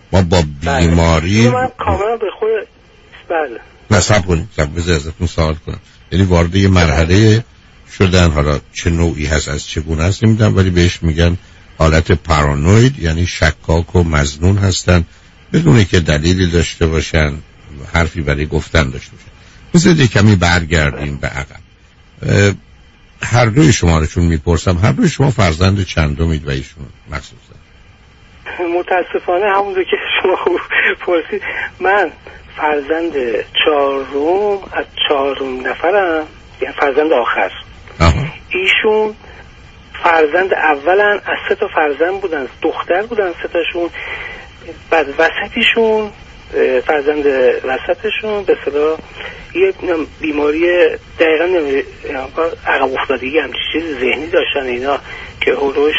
E: من کاملا به خود بله
C: نصب کنیم، بذار ازتون سوال کنم، یعنی وارد یه مرحله شدن، حالا چه نوعی هست از چگونه هست نمیدونم، ولی بهش میگن حالت پارانوید، یعنی شکاک و مظنون هستن بدون که دلیلی داشته باشن، حرفی برای گفتن داشته باشن. بذارید کمی برگردیم به عقب. هر دوی شما رو چون میپرسم، هر دوی شما فرزند چندمید و ایشون مخصوصا؟
E: متاسفانه همونجور که شما پرسید، من فرزند 4 از 4 نفرم، یعنی فرزند آخر. ایشون فرزند اولن از 3 تا فرزند بودن، دختر بودن 3 تاشون. بعد وسطیشون، فرزند وسطشون به اصطلاح یه بیماری دقیقا عقب افتادگی هم چیز ذهنی داشتن اینا که هولوش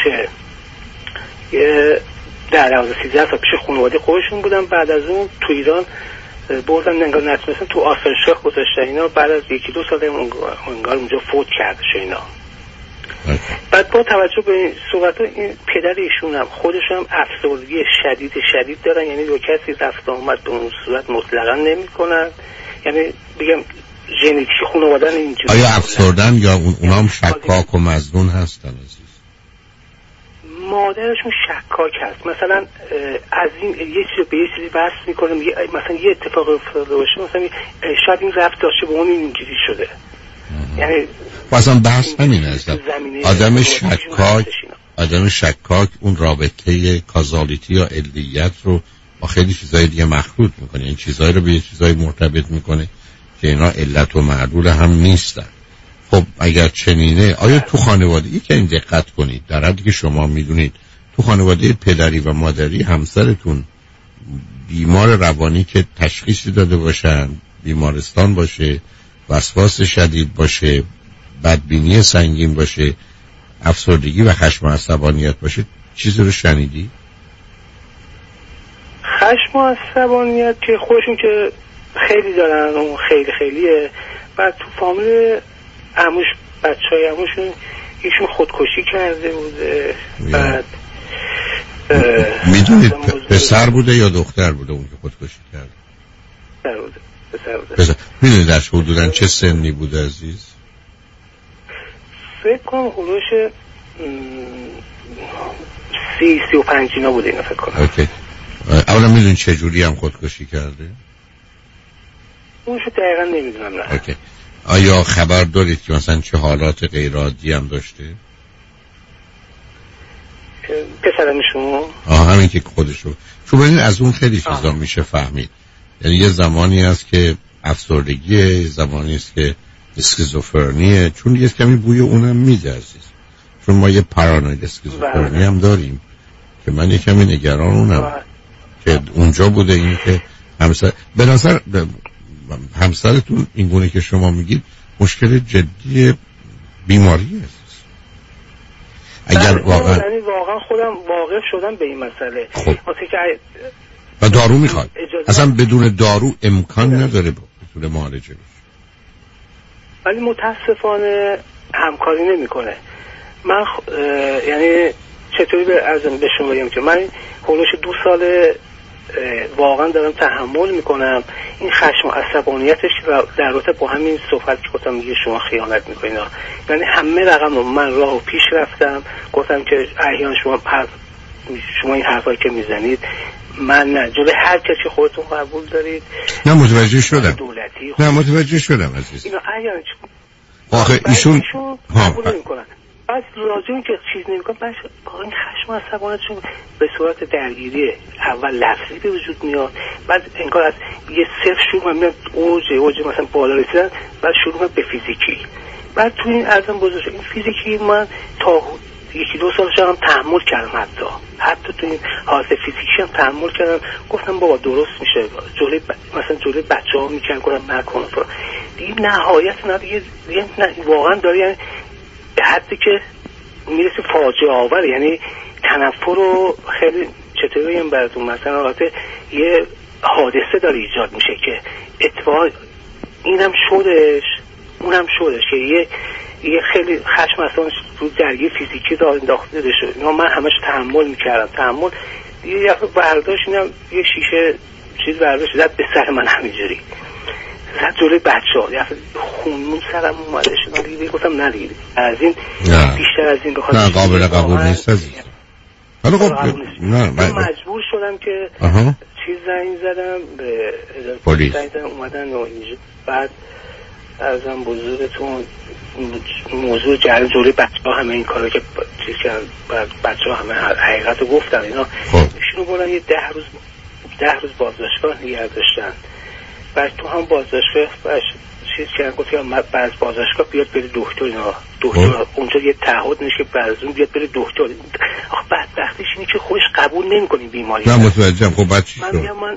E: 13 سال پیش خانواده خودشون بودن. بعد از اون تو ایران بردن، انگار نتونستن تو آسانسور گذاشتن اینا. بعد از 1-2 سال انگار اونجا فوت کردش اینا. بعد با توجه به این صحبت ها، این پدر ایشون هم خودش هم افسردگی شدید دارن، یعنی با کسی رفت آمد به اون صورت مطلقا نمی کنن، یعنی بگم ژنتیکی خانوادن اینجوری.
C: آیا افسردن یا اونام شکاک و مظنون هستن عزیز؟
E: مادرشون شکاک هست، مثلا از این یه چیز به یه چیزی بحث میکنه، مثلا یه اتفاق افتاده باشه، مثلا شاید این رفت داشته به اون اینجوری شده. یعنی
C: اصلا بحث همین هستم، آدم شکاک اون رابطه کازالیتی یا علیت رو با خیلی چیزای دیگه مخلوط میکنه، این چیزایی رو به یه چیزایی مرتبط میکنه که اینا علت و معلول هم نیستن. خب اگر چنینه، آیا تو خانواده که این دقت کنید، در حدی که شما میدونید تو خانواده پدری و مادری همسرتون بیمار روانی که تشخیصی داده باشن، بیمارستان باشه، وسواس شدید باشه، بدبینی سنگین باشه، افسردگی و خشم و عصبانیت باشه، چیزی رو شنیدی؟
E: خشم و عصبانیت که خودشون که خیلی دارن، اون خیلیه. بعد تو فامیل عموش، بچهای عموشون ایشون خودکشی کرده بوده. بعد
C: میدونید پسر بوده یا دختر بوده اون که خودکشی کرده؟
E: پسر بوده.
C: میدونید در حدوداً چه سنی بوده عزیز؟
E: فکر کنم حدودش 35 اینا بوده اینا فکر کنم.
C: اوکی. اولا میدونید چه جوری هم خودکشی کرده؟
E: اونشو دقیقا نمیدونم. نه.
C: اوکی. آیا خبر دارید که مثلا چه حالات غیر عادی هم داشته؟
E: پسرم شما؟
C: همین که خودشو. چون ببینید از اون خیلی چیزا میشه فهمید. یعنی یه زمانی هست که افسردگیه، یه زمانی است که اسکیزوفرنیه، چون یه کمی بوی اونم میده عزیز، چون ما یه پارانوید اسکیزوفرنی هم داریم که من یه کمی نگران اونم که اونجا بوده. این که به نظر همسرتون این گونه که شما میگید مشکل جدی بیماری است. اگر واقعا
E: خودم واقف شدم به این مسئله.
C: خب.
E: که
C: و دارو میخواد، اصلا بدون دارو امکان نداره بتونه معالجه بشه،
E: ولی متاسفانه همکاری نمیکنه. من یعنی چطوری به شما بگم که من هولوش 2 ساله واقعا دارم تحمل میکنم این خشم و عصبانیتش در رابطه با همین صحبت که گفتم میگه شما خیانت میکنین. یعنی همه رقم من راهو پیش رفتم، گفتم که احیانا شما این حرفایی که میزنید من نه، جلوی هر کسی خودتون قبول دارید.
C: نه متوجه شدم،
E: دولتی
C: نه متوجه شدم عزیز.
E: اینا احیانا
C: آخه ایشون
E: قبول نمیکنن، بعد لازم که چیز نمیکنن، بعد با این خشم و عصبانیتشون به صورت درگیری اول لفظی به وجود میاد، بعد انگار از یه صفر شروع میاد اوج مثلا بالا رسیدن، بعد شروع به فیزیکی. بعد تو این ارزم بزرگ این فیزیکی من تا 1-2 سال هم تحمل کردم، حتی تو این حالت فیزیکی هم تحمل کردم. گفتم بابا درست میشه، مثلا جلوی بچه‌ها میکنن، گفتم نکنم. دیگه نهایت نه دیگه واقعا داره، یعنی به حدی که میرسه فاجعه آور. یعنی تنفر رو خیلی چطوری بگم براتون، مثلا البته یه حادثه داره ایجاد میشه که اتفاق اینم شدش اونم شدش که یه خیلی خشم اصلا رو درگیر فیزیکی داره انداخته شد. اینا من همش تحمل میکردم. تحمل دیگه یه برداشت اینم یه شیشه چیز برداشت زد به سر من همینجوری، زد جلوی بچه‌ها، یه خونمون سرم اومده شد. دیگه گفتم نه دیگه از این بیشتر از این بخواد
C: نه قابل قبول نیست عزیز. حالا خب نه
E: مجبور شدم که چیز زنگ زدم به
C: پلیس،
E: اومدن و اینجا. بعد ارزم بزرگتون موضوع جریان جلوی بچه‌ها همه این کارو که چیز کردن، بچه‌ها همه حقیقت رو گفتن. اینا ایشونو بردن یه 10 روز بازداشتگاه نگه داشتن. بعد تو هم بازداشتگاه چیز کردن، گفت یا بعد از بازداشتگاه بیاد بره دکتر. اینا دکتر اونجا یه تعهد نشه که بعد از اون بیاد بره دکتر. آخه بدبختیش اینه که خودش قبول نمی‌کنه بیماری.
C: نه متوجهم. خب بعد چی شد؟
E: من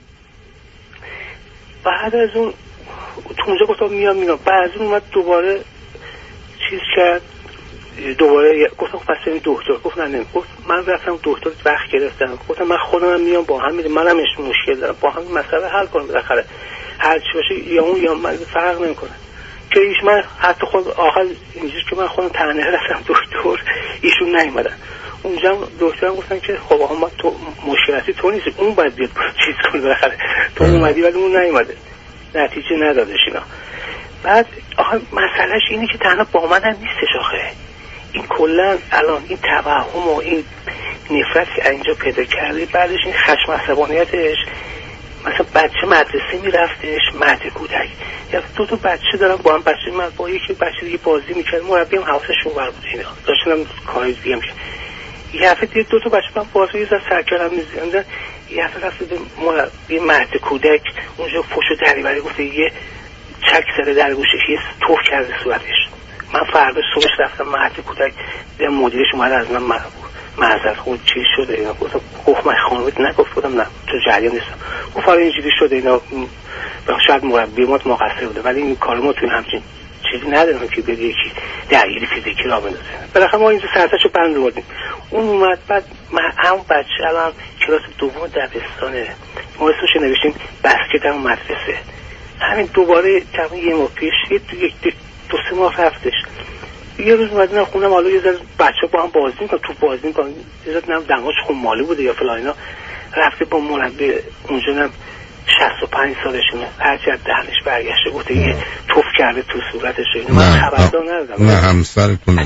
E: بعد از اون تو اونجا گفتم میام. بعد از اون اومد دوباره چیز کرد، دوباره گفتم پس این دکتر. گفت نه گفت من رفتم دکتر وقت گرفتم. گفتم من خودم میام با هم میرم، منم مشکل دارم، با هم مسئله حل کنم. بالاخره هر چی باشه یا اون یا من فرق نمیکنه که ایش من حتی خود آخر اینجوری که من خودم تنها رفتم دکتر، ایشون نیومدن. اونجا دکترم گفتن که خب آقا ما تو مشکلاتی تو نیست، اون باید بیاد چیز کنه. بالاخره تو اومدی ولی اون نیومده، نتیجه ندادش اینا. بعد آخه مسئلهش اینه که تنها با من هم نیستش. آخه این کلا الان این توهم و این نفرت که اینجا پیدا کرده، بعدش این خشم عصبانیتش، مثلا بچه مدرسه میرفتش، مهد کودک، یا 2 بچه دارم با هم، بچه من با یکی بچه دیگه بازی میکرد، مربی هم حواسشون بر بود، اینا داشتن کاری دیگه میشه. یه هفته دیگه 2 بچه من بازی یه ذره سرکلم میزنن، یه هفته رفته به مربی مهد کودک، اونجا فوشو دریوری گفته، یه چک زده در گوشش، یه توف کرده صورتش. من فردا صبحش رفتم مهد کودک، یه مدیرش اومد از من معذرت خود چی شده اینا. گفت من خانومت نگفت. بودم نه تو جریان نیستم. گفت حالا اینجوری شده اینا، شاید مربی ما مقصر بوده، ولی این کار ما توی همچین چیزی ندارم که بده یکی درگیری فیزیکی را بندازه. بالاخره ما اینجا سرتاشو بند آوردیم. اون اومد. بعد همون بچه الان کلاس 2 دبستانه، ما اسمش نوشتیم بسکت هم مدرسه. همین دوباره تقریبا یه ماه پیش 2-3 ماه رفتش. یه روز اومدن خونم، حالا یه ذره بچه‌ها با هم بازی می‌کنن، تو بازی می‌کنن، یه ذره نم دماغش خونمالی بوده یا فلان اینا، رفته با مربی اونجا هم 65 سالشونه، هرچی از دهنش برگشته گفته یه توف کرده تو صورتش. اینو من خبردار ندادم.
C: نه همسرتون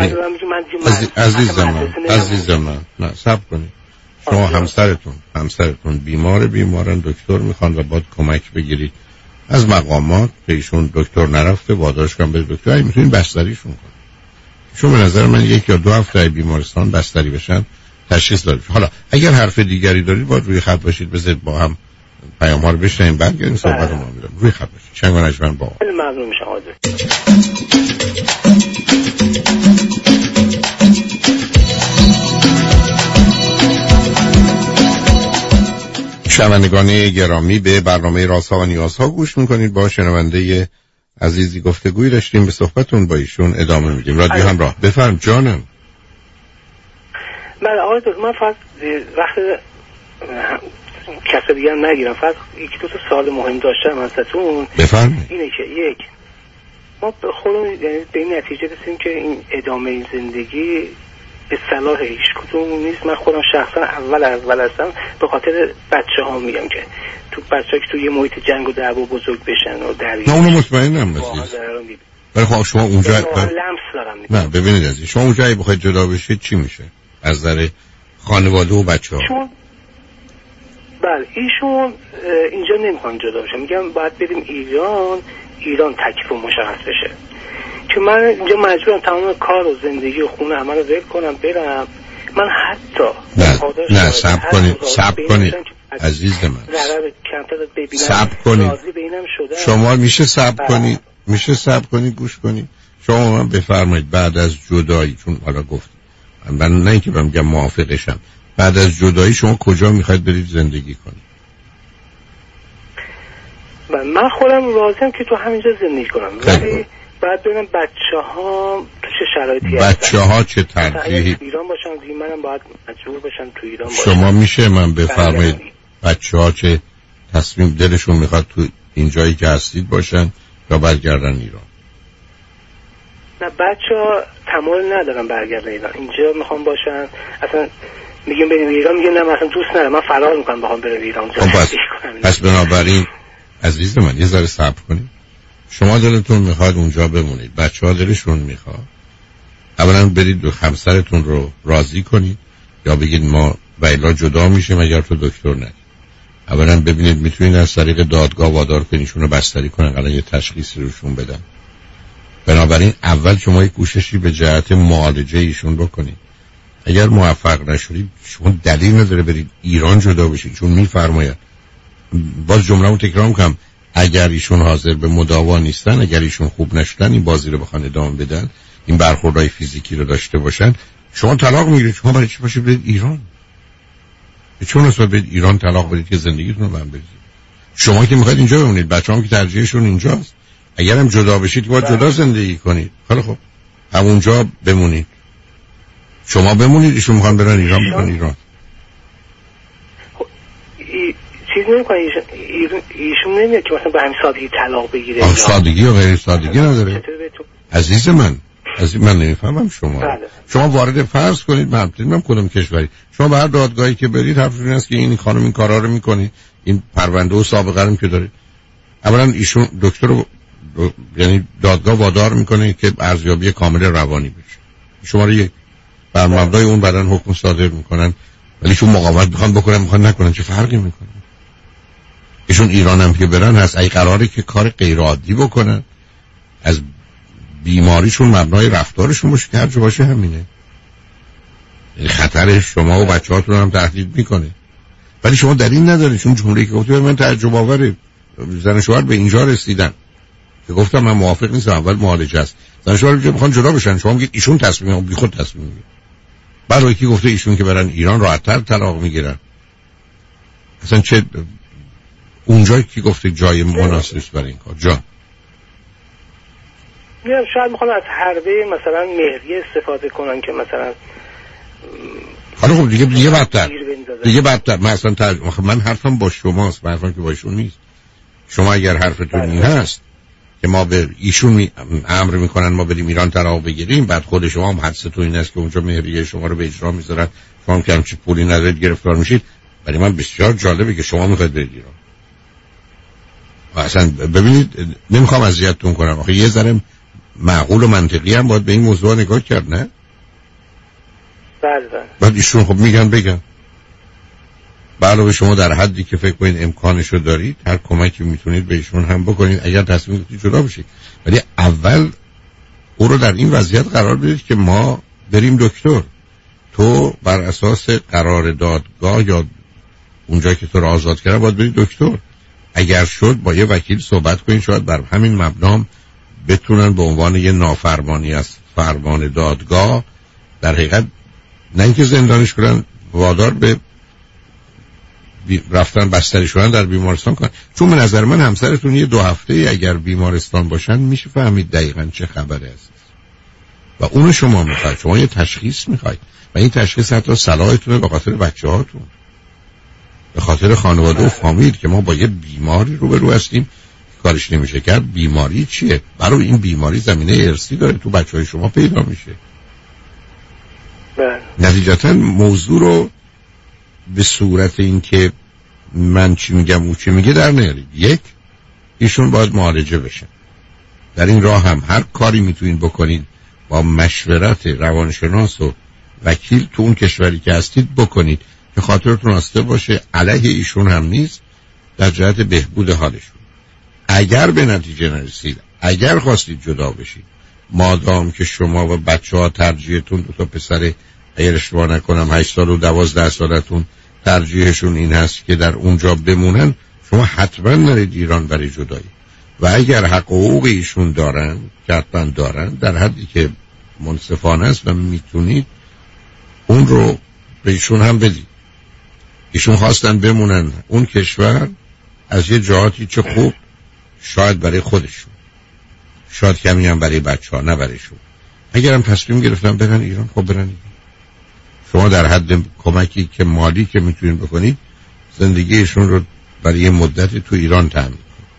C: عزیزم من نه صبر کنید. شما همسرتون بیمارن، دکتر میخوان و باید کمک بگیرید از مقامات که ایشون دکتر نرفته، وادارش کنم به دکتر. اگه میتونین بستریشون کنید. چون به نظر من 1 یا 2 هفته بیمارستان بستری بشن تشخیص دادید. حالا اگر حرف دیگری دارید باید روی خط باشید، بذارید با هم پیام ها رو بشنیم برگردیم صحبت رو می‌کنیم. روی خط باشید. شنگ و نجمن با
E: خیلی ممنون میشم آقای
C: شنوندگان گرامی به برنامه رازها و نیازها گوش میکنید. با شنونده عزیزی گفتگوی داشتیم، به صحبتون با ایشون ادامه میدیم. رادیو همراه، بفرم جانم.
E: بله آقای دکتر، من فقط وقت کسی دیگه هم نگیرم، فقط یک دو تا سوال مهم داشتم ازتون.
C: بفرمایید.
E: اینه که یک، ما به خودمون به این نتیجه رسیدیم که این ادامه این زندگی به صلاح هیچ کدوم نیست. من خودم شخصا اول هستم به خاطر بچه ها میگم که تو بچه ها که تو یه محیط جنگ و دعوا بزرگ بشن و درگیر.
C: نه اونو مطمئنم بسید. ولی خب شما اونجا
E: لمس دارم.
C: نه ببینید عزیز، شما اونجا اگه بخواید جدا بشید چی میشه از نظر خانواده و بچه ها؟
E: بله ایشون اینجا نمیخوان جدا بشن، میگم باید بریم ایران تکلیف و مشخص بشه، که من اینجا مجبورم تمام کار و زندگی و خونه همه رو ول کنم برم. من حتی
C: نه صبر کنید عزیز من، صبر کنید. شما میشه صبر کنید گوش کنید. شما من بفرمایید بعد از جدایی، چون حالا گفت من نه اینکه بگم موافقشم، بعد از جدایی شما کجا میخواید برید زندگی کنید؟
E: من خودم راضیم که تو همینجا زندگی کنم، ولی بعد ببینم بچه‌ها تو چه شرایطی هستن.
C: بچه‌ها چه ترجیحی
E: ایران باشن دیگه، منم باید مجبور باشم تو ایران باشم.
C: شما میشه من بفرمایید بچه‌ها چه تصمیم دلشون میخواد تو این جایی که هستید باشن یا برگردن ایران؟
E: نه بچه‌ها تمایل ندارن برگردن ایران، اینجا میخوام باشن. اصلا میگم بریم ایران، میگم نه مثلا دوست ندارم، من فرار میکنم بخوام برم ایران.
C: پس بنابراین عزیز من یه ذره صبر کنید. شما دلتون میخواد اونجا بمونید، بچه‌ها دلشون میخواد. اولا برید همسرتون رو راضی کنید یا بگید ما و الا جدا میشیم اگر تو دکتر ندید. اولا ببینید میتونید از طریق دادگاه وادار کنیشون رو بستری کنن، الان یه تشخیصی روشون بدن. بنابراین اول شما یک کوششی به جهت معالجه ایشون بکنید. اگر موفق نشدید شما دلیل نداره برید ایران جدا بشید، چون میفرماید باز جمله‌مو تکرار میکنم، اگر ایشون حاضر به مداوا نیستن، اگر ایشون خوب نشدن این بازی رو بخوان ادامه بدن، این برخوردهای فیزیکی رو داشته باشن، شما طلاق میگیرید. شما برای چی باشید برید ایران؟ چون اصلا برید ایران طلاق بدید که زندگیتون رو من برید؟ شما که میخواید اینجا بمونید، بچه‌هام که ترجیحشون اینجاست. اگرم جدا بشید باید جدا زندگی کنید. خیلی خوب همونجا بمونید. شما بمونید، ایشون میخوان برن ایران برن ایران.
E: چیز نمی‌کنه ایشون نمیاد که مثلا به همین سادگی طلاق بگیره.
C: سادگی و غیر سادگی نداره عزیز من. من نمیفهمم شما وارد فرض کنید من کدوم کشوری، شما به هر دادگاهی که برید حرف این است که این خانم این کارا رو میکنه، این پرونده و سابقه رو که داره. اولا ایشون دکتر رو یعنی دادگاه وادار میکنه که ارزیابی کامل روانی بشه. شما رو یک بر مبنای اون بعدن حکم صادر میکنن، ولی چون مقاومت میخوان بکنن میخوان نکنن، چه فرقی میکنه؟ ایشون ایران هم که برن هست، ای قراره که کار غیر عادی بکنن، از بیماریشون مبنای رفتارشون باشه که هر جا باشه همینه. یعنی خطر شما و بچه‌هاتون هم تهدید میکنه. ولی شما دلیل ندارید، چون جمله‌ای که گفتید من تعجب آوره. زن شوهر به اینجا رسیدن که گفتم من موافق نیستم، اول معالجه است. زن شوهر میخوان جدا بشن، شما میگید ایشون تصمیم بی خود تصمیم میگیره. بعد یکی گفته ایشون که برن ایران راحت‌تر طلاق میگیرن. اصلا چه اونجایی که گفته جای مناسب است برای این کار؟ جان
E: میگم شاید میخوان از حربه مثلا مهریه استفاده کنن که مثلا
C: حالا خب دیگه بدتر من حرفم با شماست، من حرفم که با ایشون نیست. شما اگر حرفتون این هست که ما به ایشون امر میکنن ما بریم ایران طلاق بگیریم، بعد خود شما هم حدستون این است که اونجا مهریه شما رو به اجرا میذارن، شما هم که همچی پولی ندارید گرفتار میشید. برای من بسیار جالبه که شما میخواید برید ایران. و اصلا ببینید نمیخوام اذیتتون کنم، آخه یه ذره معقول و منطقی هم باید به این موضوع نگاه کرد، نه؟
E: بله.
C: بعد ایشون خب میگن بگن علاوه شما در حدی که فکر کنید امکانشو دارید هر کمکی میتونید به ایشون هم بکنید اگر تصمیم گرفتید جدا بشید. ولی اول او رو در این وضعیت قرار بدید که ما بریم دکتر، تو بر اساس قرار دادگاه یا اونجا که تو رو آزاد کردن باید بری دکتر. اگر شد با یه وکیل صحبت کنین، شاید بر همین مبنا بتونن به عنوان یه نافرمانی از فرمان دادگاه در حقیقت نه اینکه زندانش کنن، وادار به رفتن بستری شدن در بیمارستان کنن. چون به نظر من همسرتون یه 2 هفته اگر بیمارستان باشن میشه فهمید دقیقاً چه خبره است و اونو شما میخواید. شما یه تشخیص میخواید و این تشخیص حتی صلاحتونه به خاطر بچه‌هاتون، به خاطر خانواده و فامیل که ما با یه بیماری روبرو هستیم کارش نمیشه کرد. بیماری چیه؟ برای این بیماری زمینه ارثی داره، تو بچه‌های شما پیدا میشه. نتیجتا موضوع رو به صورت این که من چی میگم او چی میگه در نیارید. یک، ایشون باید معالجه بشن. در این راه هم هر کاری میتونید بکنید با مشورت روانشناس و وکیل تو اون کشوری که هستید بکنید که خاطرتون آسوده باشه، علیه ایشون هم نیست، در جهت بهبود حالشون. اگر به نتیجه نرسید، اگر خواستید جدا بشید، مادام که شما و بچه‌ها ترجیحتون 2 تا پسر، اگر اشتباه نکنم 8 سال و 12 سالتون ترجیحشون این هست که در اونجا بمونن، شما حتما نرید ایران برای جدایی. و اگر حقوق ایشون دارن که حتما دارن، در حدی که منصفانه است و میتونید اون رو به ایشون هم بدید. ایشون خواستن بمونن اون کشور از یه جهاتی چه خوب، شاید برای خودشون، شاید کمی هم برای بچه‌ها، نه برایشون. اگر هم تصمیم گرفتن برن ایران، خب برن ایران. شما در حد کمکی که مالی که میتونید بکنید زندگیشون رو برای یه مدتی تو ایران تامین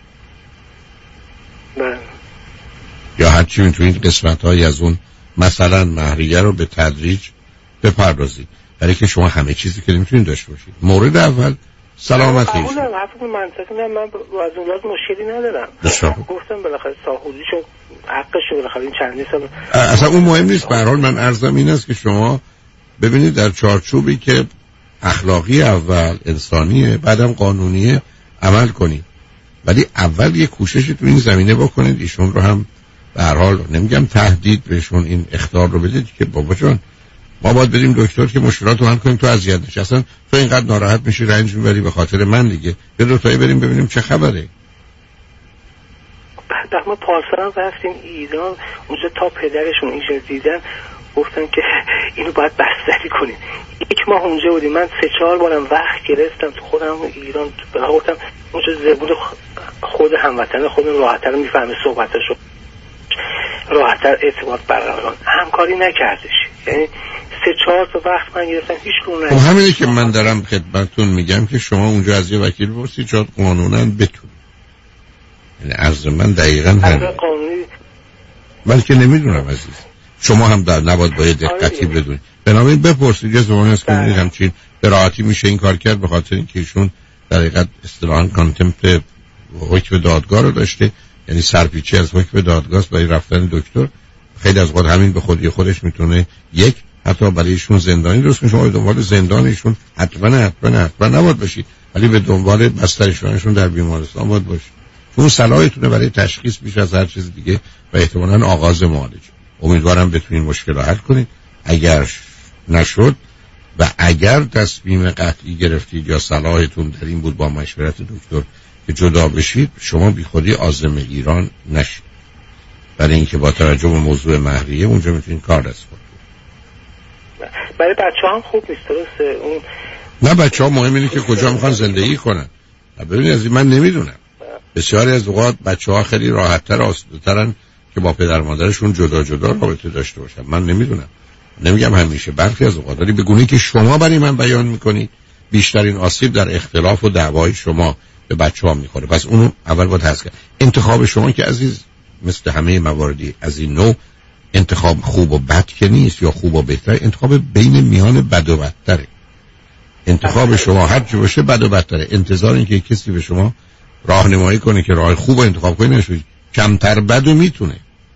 C: کنید. یا هرچی میتونید قسمت‌هایی از اون مثلا مهریه رو به تدریج بپردازید، برای که شما همه چیزی که نمیتونید داشته باشید. مورد اول سلامت ایشون.
E: من حرف منطقی نه، من از اون لحاظ مشکلی ندارم. گفتم بالاخره ساحولیشو حقشو بالاخره این چندی سال
C: اصلا اون مهم نیست. به هر حال من عرضم این است که شما ببینید در چارچوبی که اخلاقی اول انسانیه، بعدم قانونیه عمل کنید، ولی اول یه کوششی تو این زمینه بکنید. ایشون رو هم به هر حال نمیگم تهدید بهشون این اخطار رو بدید که بابا جان ما باید بریم دکتر که مشکلات رو حل کنیم، تو اذیت نشی، اصلا تو اینقدر ناراحت میشی رنج میبری به خاطر من دیگه، به دو تایی بریم ببینیم چه خبره.
E: بعد ما پارسال رفتیم ایران، اونجا تا پدرشون اینجا دیدن گفتن که اینو باید بستری کنیم. 1 ماه اونجا بودیم، من 3-4 بارم وقت گرفتم تو خودم ایران گفتم اونجا زبون خود هموطن خودم راحت‌تر میفهمه صحبتاشو، راحت‌تر ارتباط برقرار. همکاری نکردش، یعنی 3-4 تا وقت من گرفتم هیچ کدوم
C: نکردم. همینه که من دارم خدمتتون میگم که شما اونجا از یه وکیل بپرسید شاید قانونا بتونید. یعنی عرض من دقیقاً همین. من که نمیدونم عزیز، شما هم در نباید با دقتی بدونید. بنابراین بپرسید. یه زمانی هست که میگم همچین به راحتی میشه این کار کرد، به خاطر اینکه ایشون در حقیقت اصطلاحاً کانتمپت حکم دادگاه رو داشته، یعنی سرپیچی از حکم دادگاه برای رفتن دکتر. خیلی از وقت همین به خودی خودش میتونه یک حتی برای ایشون زندانی درست کنه. شما به دنبال زندان ایشون حتما نباید باشید، ولی به دنبال بستری شدنشون در بیمارستان باید باشید. چون صلاحتونه برای تشخیص بیش از هر چیز دیگه و احتمالاً آغاز معالجه. امیدوارم بتونین مشکل رو حل کنید. اگر نشد و اگر تصمیم قطعی گرفتید یا صلاحتون در این بود با مشورت دکتر که جدا بشید، شما بی خودی عازم ایران نشید، برای اینکه با توجه به موضوع مهریه اونجا میتونید کار دست کنید.
E: برای بچه‌ها هم خوب نیست درسته؟ اون
C: نه، بچه‌ها مهم اینه که کجا میخوان زندگی کنن. ببینید از این من نمیدونم، بسیاری از اوقات بچه‌ها خیلی راحت‌تر و آسوده‌ترن که با پدر مادرشون جدا رابطه داشته باشن. من نمیدونم، نمیگم همیشه، برخی از اوقات، ولی به گونه‌ای که شما برای من بیان میکنید بیشترین آسیب در اختلاف و دعوای شما به بچه‌ها میخوره. پس اونو اول باید حذف کنید. انتخاب شما که عزیز مثل همه مواردی از این نوع انتخاب خوب و بد که نیست، یا خوب و بهتر، انتخاب بین میان بد و بدتره. انتخاب شما هر چی باشه بد و بدتره. انتظار این که کسی به شما راهنمایی کنه که راه خوب رو انتخاب کنید نشوید. کمتر بد و میتونه،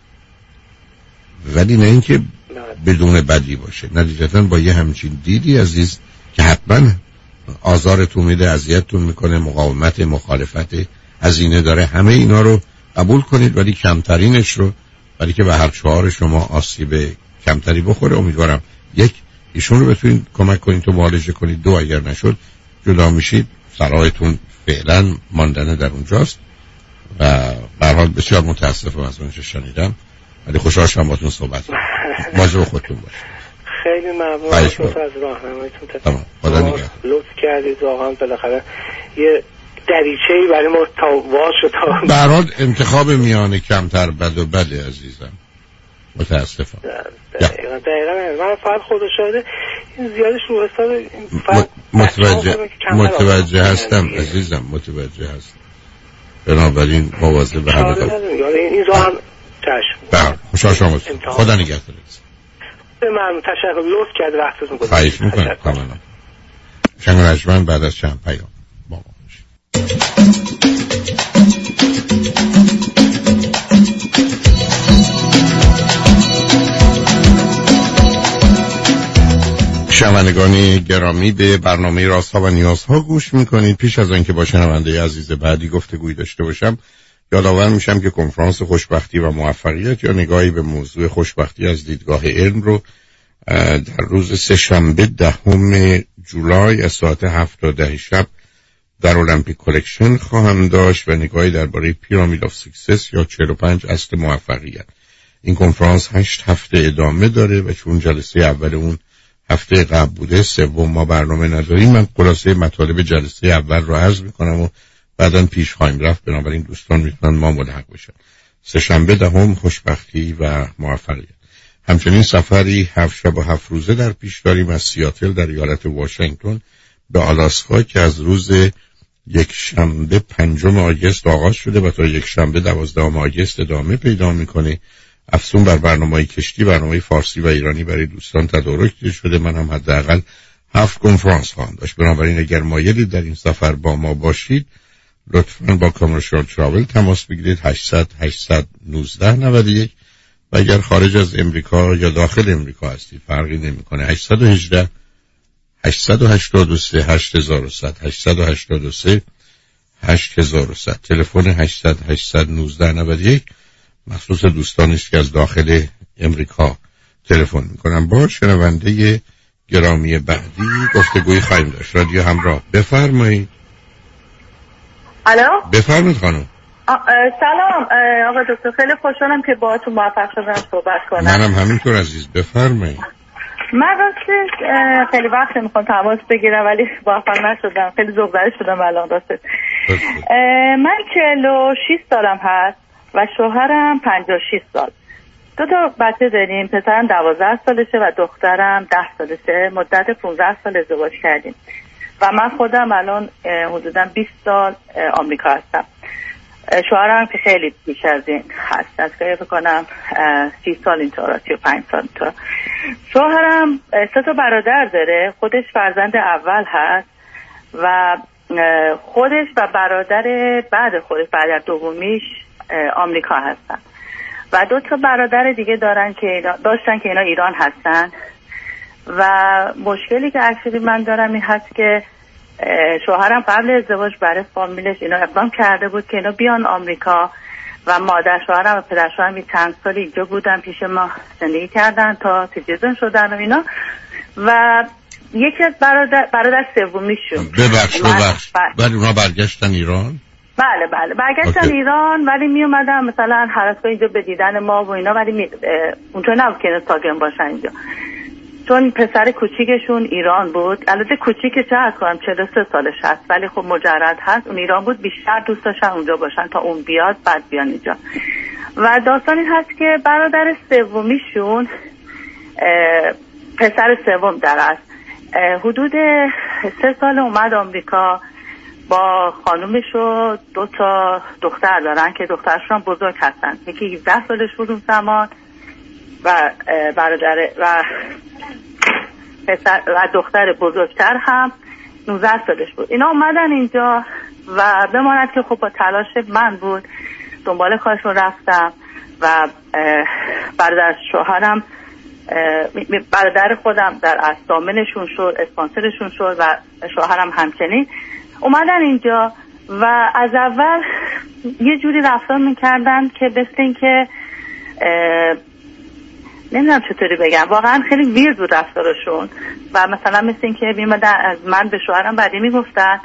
C: ولی نه اینکه بدون بدی باشه. نتیجتا با یه همچین دیدی عزیز که حتما آزارتون میده، اذیتتون میکنه، مقاومت، مخالفت، هزینه داره، همه اینا رو قبول کنید، ولی کمترینش رو، ولی که به هر 4 شما آسیب کمتری بخوره. امیدوارم یک ایشون رو بتونید کمک کنید تو معالجه کنید، 2 اگر نشد جدا میشید صلاحتون فعلا ماندن در اونجاست و به هر حال بسیار متاسفم از اونچه شنیدم، ولی خوشحال شدم باهاتون صحبت کردم. مواظب خودتون باشید.
E: خیلی ممنون از راهنماییتون.
C: تمام. خدا نگهدار.
E: لطف کردید واقعا، بالاخره یه دریچه‌ای برای ما تا وا شد.
C: به هر حال انتخاب میان کمتر بد و بده عزیزم، متاسفم.
E: دقیقاً من فقط خدا شاهده این زیادش رو حساب
C: متوجه هستم عزیزم، متوجه هستم. بنابراین مواظب به همه باشید.
E: این راه هم چشم.
C: خوشحال شما. خدا نگهدار.
E: ممنون، تشکر، لطف کرد وقتتون گذاشتید.
C: خواهش می‌کنم. کاملا. شنگ رجمن بعد از چند پیام با ما باشید. شنوندگان گرامی، به برنامه رازها و نیازها گوش میکنید. پیش از آنکه با شنونده عزیز بعدی گفتگویی داشته باشم، یادآور میشم که کنفرانس خوشبختی و موفقیت یا نگاهی به موضوع خوشبختی از دیدگاه علم رو در روز سه‌شنبه 10 جولای از ساعت 7 تا 10 شب در المپیک کلکشن خواهم داشت و نگاهی درباره پیرامید آف سکسس یا 45 اصل موفقیت. این کنفرانس 8 هفته ادامه داره و چون جلسه اول اون هفته قبل بوده، سوم ما برنامه نداریم. من خلاصه مطالب جلسه اول رو عرض میکنم و بعداً پیش خواهیم رفت، بنابراین دوستان میتونن ما ملحق بشن. سه‌شنبه 10 خوشبختی و موفقیت. همچنین سفری 7 شب و 7 روزه در پیش داریم از سیاتل در ایالت واشنگتن به آلاسکا که از روز یک شنبه 5 آگوست آغاز شده و تا یک شنبه 12 آگوست ادامه پیدا میکنه. افزون بر برنامه‌های کشتی، برنامه فارسی و ایرانی برای دوستان تدارک شده. من هم حداقل 7 کنفرانس خواهم داشت. بنابراین اگر مایلید در این سفر با ما باشید، لطفاً با کامرشال تراول تماس بگیرید. 800 819 91 و اگر خارج از امریکا یا داخل امریکا هستید فرقی نمیکنه. 818 883 8100 883 8100 تلفن 800 819 91 مخصوص دوستانی است که از داخل امریکا تلفن میکنم. با شنونده گرامی بعدی گفتگوی خواهیم داشت. رادیو همراه، بفرمایید.
F: الو،
C: بفرمایید خانم.
F: سلام آقا دکتر، خیلی خوشحالم که باهاتون موفق شدم صحبت کنم.
C: منم همینطور عزیز، بفرمایید.
F: من راستش خیلی وقت میخوام تماس بگیرم ولی موفق نشدم، خیلی ذوق‌زده شدم الان راستش. من 46 سالم هست و شوهرم 56 سال. 2 تا بچه داریم، پسرم 12 سالشه و دخترم 10 سالشه. مدت 15 سال ازدواج کردیم و من خودم الان حدوداً 20 سال آمریکا هستم. شوهرم که خیلی بیش از این هست، از که فکر کنم 30 سال اینطور، 35 سال اینطور. شوهرم 3 تا برادر داره، خودش فرزند اول هست و خودش و برادر بعد خودش، برادر دومیش آمریکا هستن و 2 تا برادر دیگه دارن که داشتن که اینا ایران هستن. و مشکلی که اکچولی من دارم این هست که شوهرم قبل ازدواج برای فامیلش اینا اقدام کرده بود که اینا بیان آمریکا و مادر شوهرم و پدر شوهرم چند سال اینجا بودن، پیش ما زندگی کردن تا سیتیزن شدن و اینا. و یکی از برادر سومیشون
C: ولی اونا برگشتن ایران.
F: بله برگشتن ایران، ولی می اومدن مثلا هر از اینجا به دیدن ما و اینا، ولی اونطور نبود که اینا ساکن باشن اینجا، چون پسر کوچیکشون ایران بود. البته کوچیکه چه از کنم 43 سالش هست، ولی خب مجرد هست، اون ایران بود، بیشتر دوست داشتن اونجا باشن تا اون بیاد بعد بیان اینجا. و داستان این هست که برادر سومیشون پسر سوم در است حدود 3 سال اومد آمریکا با خانومش و 2 تا دختر دارن که دخترشون بزرگ هستن. یکی 17 سالش بود اون زمان و برادر و پسر و دختر بزرگتر هم 19 سالش بود. اینا اومدن اینجا و بماند که خب با تلاش من بود دنبال کارشون رفتم و برادر شوهرم، برادر خودم در استامنشون شد، اسپانسرشون شد و شوهرم همچنین اومدن اینجا و از اول یه جوری رفتار میکردن که مثل این که نمیدونم چطوری بگم، واقعا خیلی ویرد بود رفتارشون و مثلا مثل این که میمدن از من به شوهرم بعدی میگفتن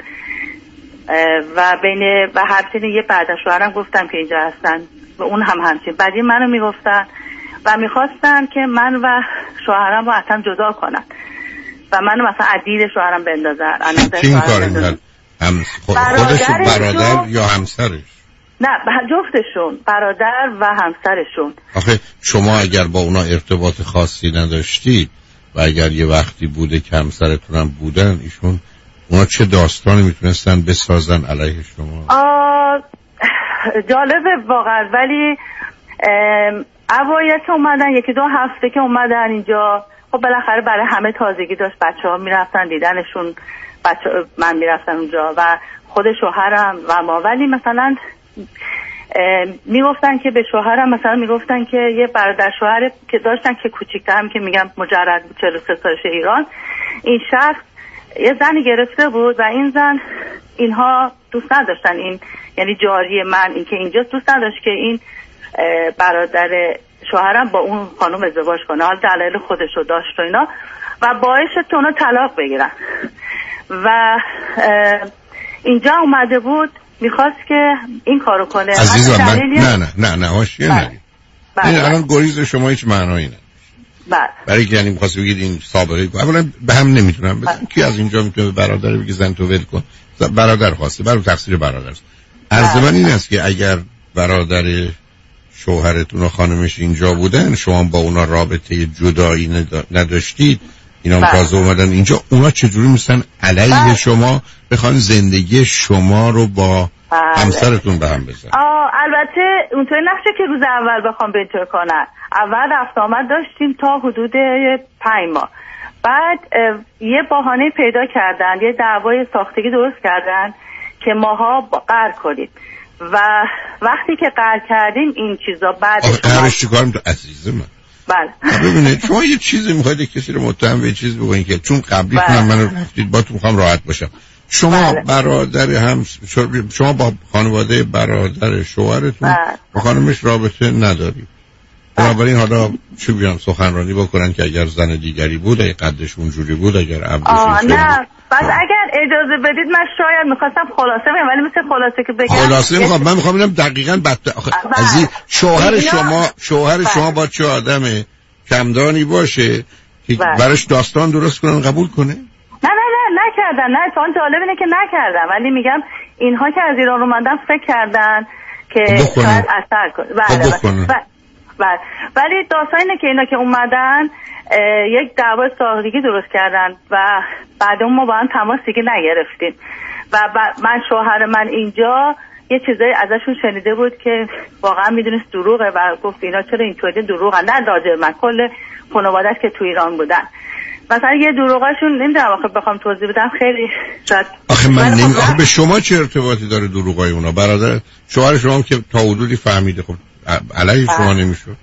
F: و بین و همچنین یه بعد از شوهرم گفتم که اینجا هستن و اون هم همچنین بعدی منو میگفتن و میخواستن که من و شوهرم رو اصلا جدا کنن و منو مثلا عدید شوهرم بندازن.
C: کی این کار میکرد؟ خودشون برادر یا همسرش؟
F: نه جفتشون، برادر و همسرشون.
C: آخه شما اگر با اونا ارتباط خاصی نداشتید و اگر یه وقتی بوده که همسرتون هم بودن، ایشون اونا چه داستانی میتونستن بسازن علیه شما؟
F: جالبه واقعا، ولی اوایل که اومدن 1-2 هفته که اومدن اینجا، خب بالاخره برای همه تازگی داشت، بچه‌ها میرفتن دیدنشون، من میرفتم اونجا و خود شوهرم و ما، ولی مثلا میگفتن که به شوهرم مثلا میگفتن که یه برادر شوهر که داشتن که کوچیک‌تر هم که میگم مجرد 43 سالشه ایران، این شخص یه زنی گرفته بود و این زن اینها دوست نداشتن، این یعنی جاری من این که اینجا دوست نداشت که این برادر شوهرم با اون خانم ازدواج کنه، حال دلایل خودشو داشت و اینا و باعث شد اونا طلاق بگیرن و اینجا اومده بود میخواست که این کارو کنه.
C: عزیزم نه حاشیه نگید. این الان گریز شما هیچ معنایی نداره. برای که یعنی میخواست بگید این سابقه اولا به هم نمیتونم بدم. کی از اینجا میتونه برادر بگه زن تو ول کن؟ برادر خواسته، برای تقصیر برادر است. عرض من این است که اگر برادر شوهرتون و خانمش اینجا بودن، شما با اونا رابطه جدایی نداشتید، اینا هم تازه اومدن اینجا، اونا چجوری میستن علیه شما بخوان زندگی شما رو با همسرتون به هم بزن؟
F: البته اونطوری نشه که روز اول بخوام بینطور کنن. اول رفت آمد داشتیم تا حدود 5 ماه، بعد یه بهانه پیدا کردن، یه دعوای ساختگی درست کردن که ماها قرض کنید و وقتی که قرض کردیم این چیزا بعدش
C: قرضش چیکار می‌کنه عزیز من؟
F: بله
C: ببینید شما یه چیزی میخواید کسی رو متهم به چیز بگوین که چون قبلی منو رفتید با تو میخوام راحت باشم، شما برادر هم شما با خانواده برادر شوهرتون با خانمش رابطه ندارید، بنابراین حالا چه بیان سخنرانی بکنن که اگر زن دیگری بود، اگه قدش اونجوری بود، اگر عبدش
F: نه بس اگر اجازه بدید من شاید میخواستم خلاصه بگم، ولی مثل خلاصه که بگم
C: خلاصه میخوام، من میخوام ببینم دقیقاً از شوهر شما با چه آدم کمدانی باشه که براش داستان درست کنن قبول کنه؟
F: نه نکردن. نه اتفاقا جالب اینه که نکردن، ولی میگم اینها که از ایران اومدن فکر کردن که شاید اثر کنه. بله ولی داستان اینه که اینا که اومدن یک دعوای ساختگی درست کردن و بعد اون ما با هم تماس دیگه نگرفتیم و من شوهر من اینجا یه چیزایی ازشون شنیده بود که واقعا میدونست دروغه و گفت اینا چرا اینطوری دروغن، نه راجع من، کل خانواده‌اش که تو ایران بودن مثلا یه دروغاشون نمیدونم آخه بخوام توضیح بدم خیلی شاید
C: آخه من آخه به شما چه ارتباطی داره دروغای اونا؟ برادر شوهر شما هم که تا حدودی فهمیده، خب علیه شما نمیشد؟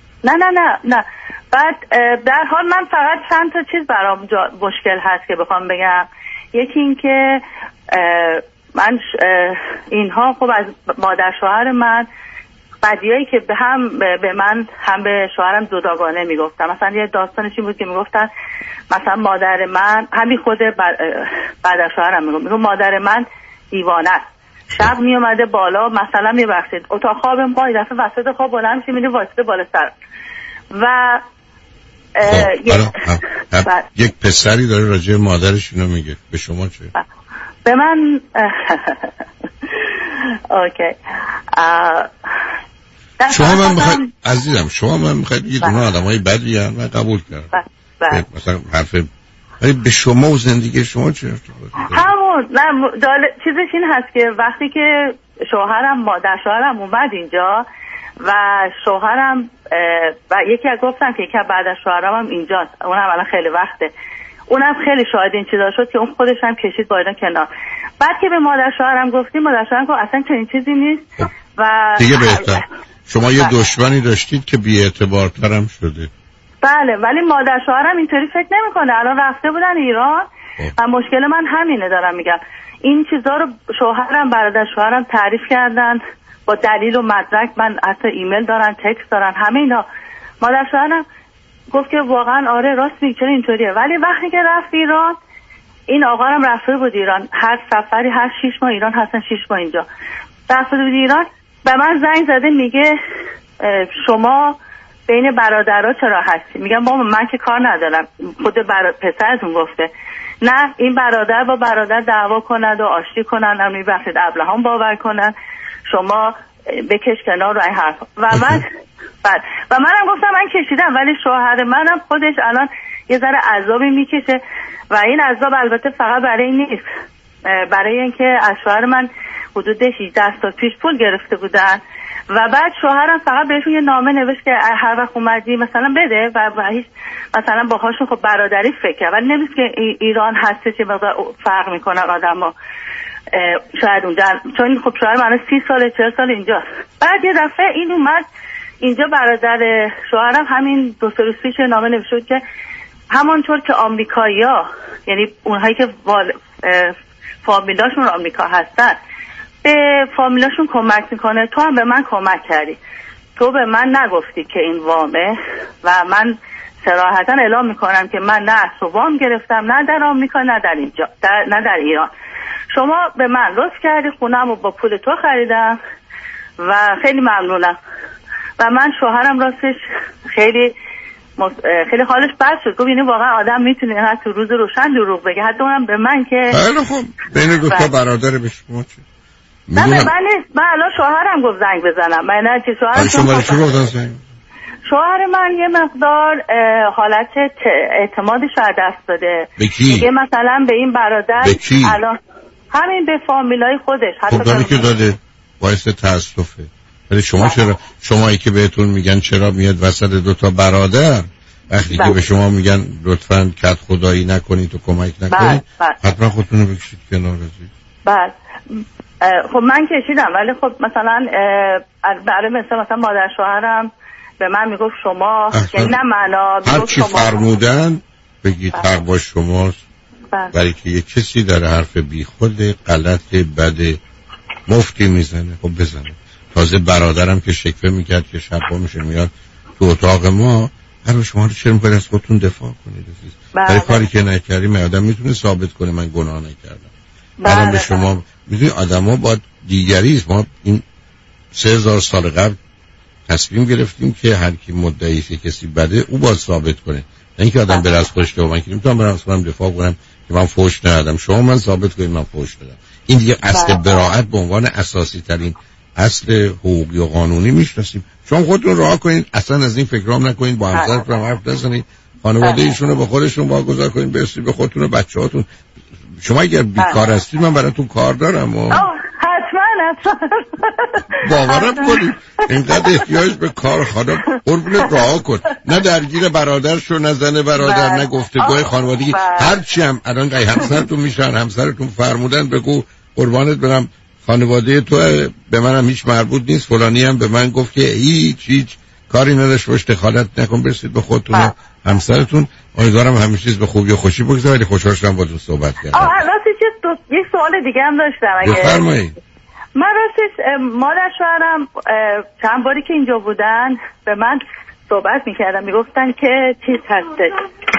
F: نه بعد در حال من فقط چند تا چیز برام مشکل هست که بخوام بگم. یکی این که من اینها خب از مادر شوهر من بدیایی که به من هم به شوهرم جداگانه میگفتن. مثلا یه داستانش این بود که میگفتن مثلا مادر من همین خود بعد از شوهرم میگفت مادر من دیوانه است، شب میومده بالا مثلا میبخشید اتاق خواب ما یه دفعه وسط خواب بلند میشه میده واسطه بالا سر و
C: یک پسری داره راجع مادرش اینو میگه، به شما چه؟
F: به من اوکی
C: شما من میخواید عزیزم، شما من میخواید بگید اونا آدمای بدی هستن، من قبول کردم مثلا حرف، ولی به شما و زندگی شما چه ارتباطی داره؟
F: همون چیزش این هست که وقتی که شوهرم مادر شوهرم اومد اینجا و شوهرم و یکی از گفتم که یکی بعد از شوهرم هم اینجاست، اونم الان خیلی وقته، اونم خیلی شاهد این چیزا شد که اون خودش هم کشید با اینا کنار. بعد که به مادر شوهرم گفتیم مادر شوهرم گفت اصلا چنین چیزی نیست و دیگه
C: بهتر شما یه دشمنی داشتید که بی‌اعتبارترم شده.
F: بله ولی مادر شوهرم اینطوری فکر نمی‌کنه، الان رفته بودن ایران و مشکل من همینه، دارم میگم این چیزا رو شوهرم برادر شوهرم تعریف کردن با دلیل و مدرک، من حتی ایمیل دارن، تکست دارن، همه اینا. مادر شوهرم گفت که واقعا آره راست میگه چرا اینطوریه. ولی وقتی که رفت ایران، این آقا هم رفته بود ایران، هر سفری هر 6 ماه ایران هستن، 6 ماه اینجا رفته بود ایران، به من زنگ زده میگه شما بین برادرها چرا هستی؟ میگم بابا من که کار ندارم، خود پسرتون گفته نه این برادر با برادر دعوا کند و آشتی کنن، هم میبخشید ابلهان باور کنن، شما بکش کنار رو این حرف. و منم گفتم من کشیدم، ولی شوهر منم خودش الان یه ذره عذابی میکشه و این عذاب البته فقط برای این نیست، برای اینکه از شوهر من حدود 18 سال پیش پول گرفته بودن و بعد شوهرم فقط بهشون یه نامه نوشت که هر وقت اومدی مثلا بده و هیچ مثلا باهاشون خب برادری فکر، ولی نمیست که ایران هسته چه مقدار فرق میکنن آدم‌ها شاید اونجا، چون خب شوهر من 30 سال 40 سال اینجا. بعد یه دفعه این اومد اینجا، برادر شوهرم همین 2 روز پیش نامه نوشت که همانطور که آمریکایی‌ها، یعنی اونهایی که فامیلاشون آمریکا هستن به فامیلاشون کمک میکنه، تو هم به من کمک کردی، تو به من نگفتی که این وامه و من صراحتا اعلام میکنم که من نه از وام گرفتم، نه در آمریکا نه در اینجا نه در ایران. شما به من لطف کردی، خونم رو با پول تو خریدم و خیلی ممنونم. و من شوهرم راستش خیلی حالش بد شد، گفت اینه واقعا آدم میتونه اینقدر تو روز روشن دروغ بگه، حتی اونم به من که
C: خیلی خوب بین دو تا برادر به شما چه؟
F: نه من الان شوهرم گفت زنگ بزنم، من نه چه شوهر من یه مقدار حالت اعتمادش رو دست داده. میگه مثلا به این برادر الان همین به فامیلای خودش
C: خب داری که داده باعث تاسفه. ولی شما چرا شمایی که بهتون میگن چرا میاد وسط 2 تا برادر، وقتی که به شما میگن لطفاً کت خدایی نکنید و کمک نکنید حتما خودتون رو بکشید کنار ازید.
F: بله خب من کشیدم، ولی خب مثلا برای مثلا مادر شوهرم به من میگفت شما، یعنی نه معنا
C: هر چی فرمودن بگید حق با شماست، برای که یک کسی در حرف بی خود غلط بد مفتی میزنه. خب بزنه. تازه برادرم که شکوه میکرد که شبا میشه میاد تو اتاق ما، هر شما رو چرا میکنید از خودتون دفاع کنید عزیز؟ برای کاری که نکردیم آدم میتونه ثابت کنه من گناه نکردم. الان به شما میدونی آدم ها باید دیگریست. ما این 3000 سال قبل تصمیم گرفتیم که هر کی مدعی که کسی بده او باید ثابت کنه، نه اینکه آدم بره از خودش دفاع کنه. نمیتونم برم از خودم دفاع کنم که من فحش ندادم، شما من ثابت کنید من فحش دادم. این دیگه اصل براءت به عنوان اساسی ترین اصل حقوقی و قانونی میشناسیم. شما خودتون رها کنید، اصلا از این فکرام نکنید، با همسرتون حرف نزنید، خانواده ایشون رو با خودشون واگذار کنید، برسید به خودتون و بچه‌هاتون. شما اگر بیکار هستید من براتون کار دارم و
F: حتما
C: باورم کنید اینقدر احتیاج به کار خانم قربونت رها کن، نه درگیر برادر شو، نه زن برادر، نه گفتگوهای خانوادگی. هرچی هم الان همسرتون میشن، همسرتون فرمودن بگو قربانت برم خانواده تو به منم هیچ مربوط نیست، فلانی هم به من گفت که هیچ کاری نداشت باش، دخالت نکن، برسید به خودتون و همسرتون. امیدوارم همه چیز به خوبی و خوشی بگذره. ولی خوشحال شدم باهاتون صحبت کردم.
F: راستش یک سوال دیگه هم داشتم.
C: بفرمایید.
F: من راستش مادر شوهرم چند باری که اینجا بودن به من صحبت میکردن، میگفتن که چیز هستش،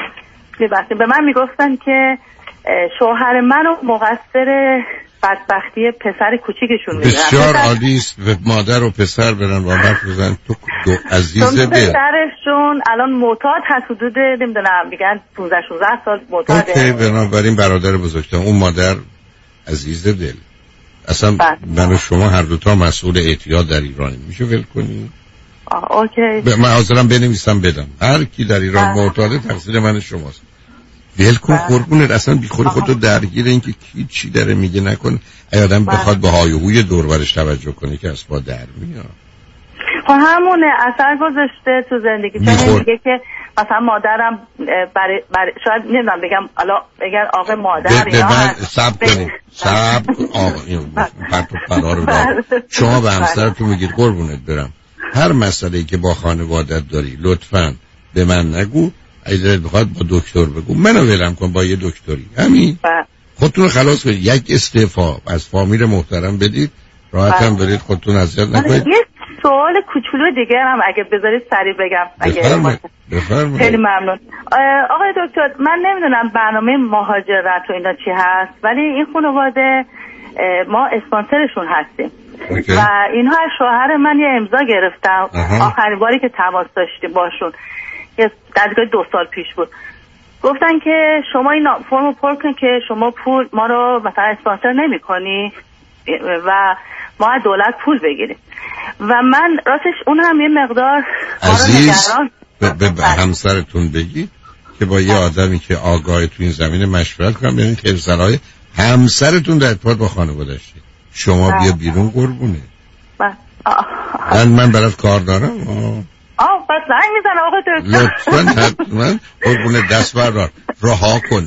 F: به من میگفتن که شوهر منو مقصر بدبختی پسر کوچیکشون میدونن.
C: بسیار عالی است مادر و پسر برن و حرف بزنن. تو دو عزیزه به
F: پسرشون الان معتاد هست، حدود نمیدونم میگن 15 16 سال معتاده.
C: اوکی، بنابراین برادر بزرگتر اون مادر عزیز دل. اصلا من و شما هر دوتا مسئول اعتیاد در ایرانی، میشه ول کنی؟
F: اوکی.
C: من حاضرم بنویسم بدم هر کی در ایران معتاده تقصیر من شماست. ول کن قربونت، اصلا بیخود خودتو درگیر این که کی چی داره میگه نکن. ای آدم بخواد به های و هوی دور برش توجه کنه که از پا در میاد.
F: خب همونه اثر گذاشته تو زندگی. چون میگه که مثلا مادرم برای شاید نمیدونم بگم حالا اگر آقا مادر
C: یا صبر کنید آقا این پرت و پلا رو دار. شما به همسرتون میگید قربونت برم هر مسئله‌ای که با خانوادت داری لطفاً به من نگو، اگه بخواد با دکتر بگو، منو ولم کن با یه دکتری. همین خودتون رو خلاص کنید. یک استعفا از فامیل محترم بدید، راحت هم برید، خودتون اذیت نکنید.
F: یه سوال کوچولو دیگه هم اگه بذارید سریع بگم.
C: بفرمایید.
F: خیلی ممنون. آقای دکتر من نمیدونم برنامه مهاجرت و اینا چی هست، ولی این خانواده ما اسپانسرشون هستیم و اینها از شوهر من یه امضا گرفتم. آخرین باری که تماس داشتیم باشون یه دقیقه 2 سال پیش بود، گفتن که شما این فرمو پر کن که شما پول ما رو مثلا اسپانسر نمی کنی و ما از دولت پول بگیریم. و من راستش اون هم یه مقدار
C: عزیز به همسرتون بگی که با یه آدمی که آگاه تو این زمینه مشورت کنم، ببینید حرصلای همسرتون در ارتباط با خانواده‌اش. شما بیا بیرون قربونه. من برات کار دارم.
F: بس زنگ میزنم آقا دکتر.
C: لطفاً حتما قربونه دست بردار. رها کن.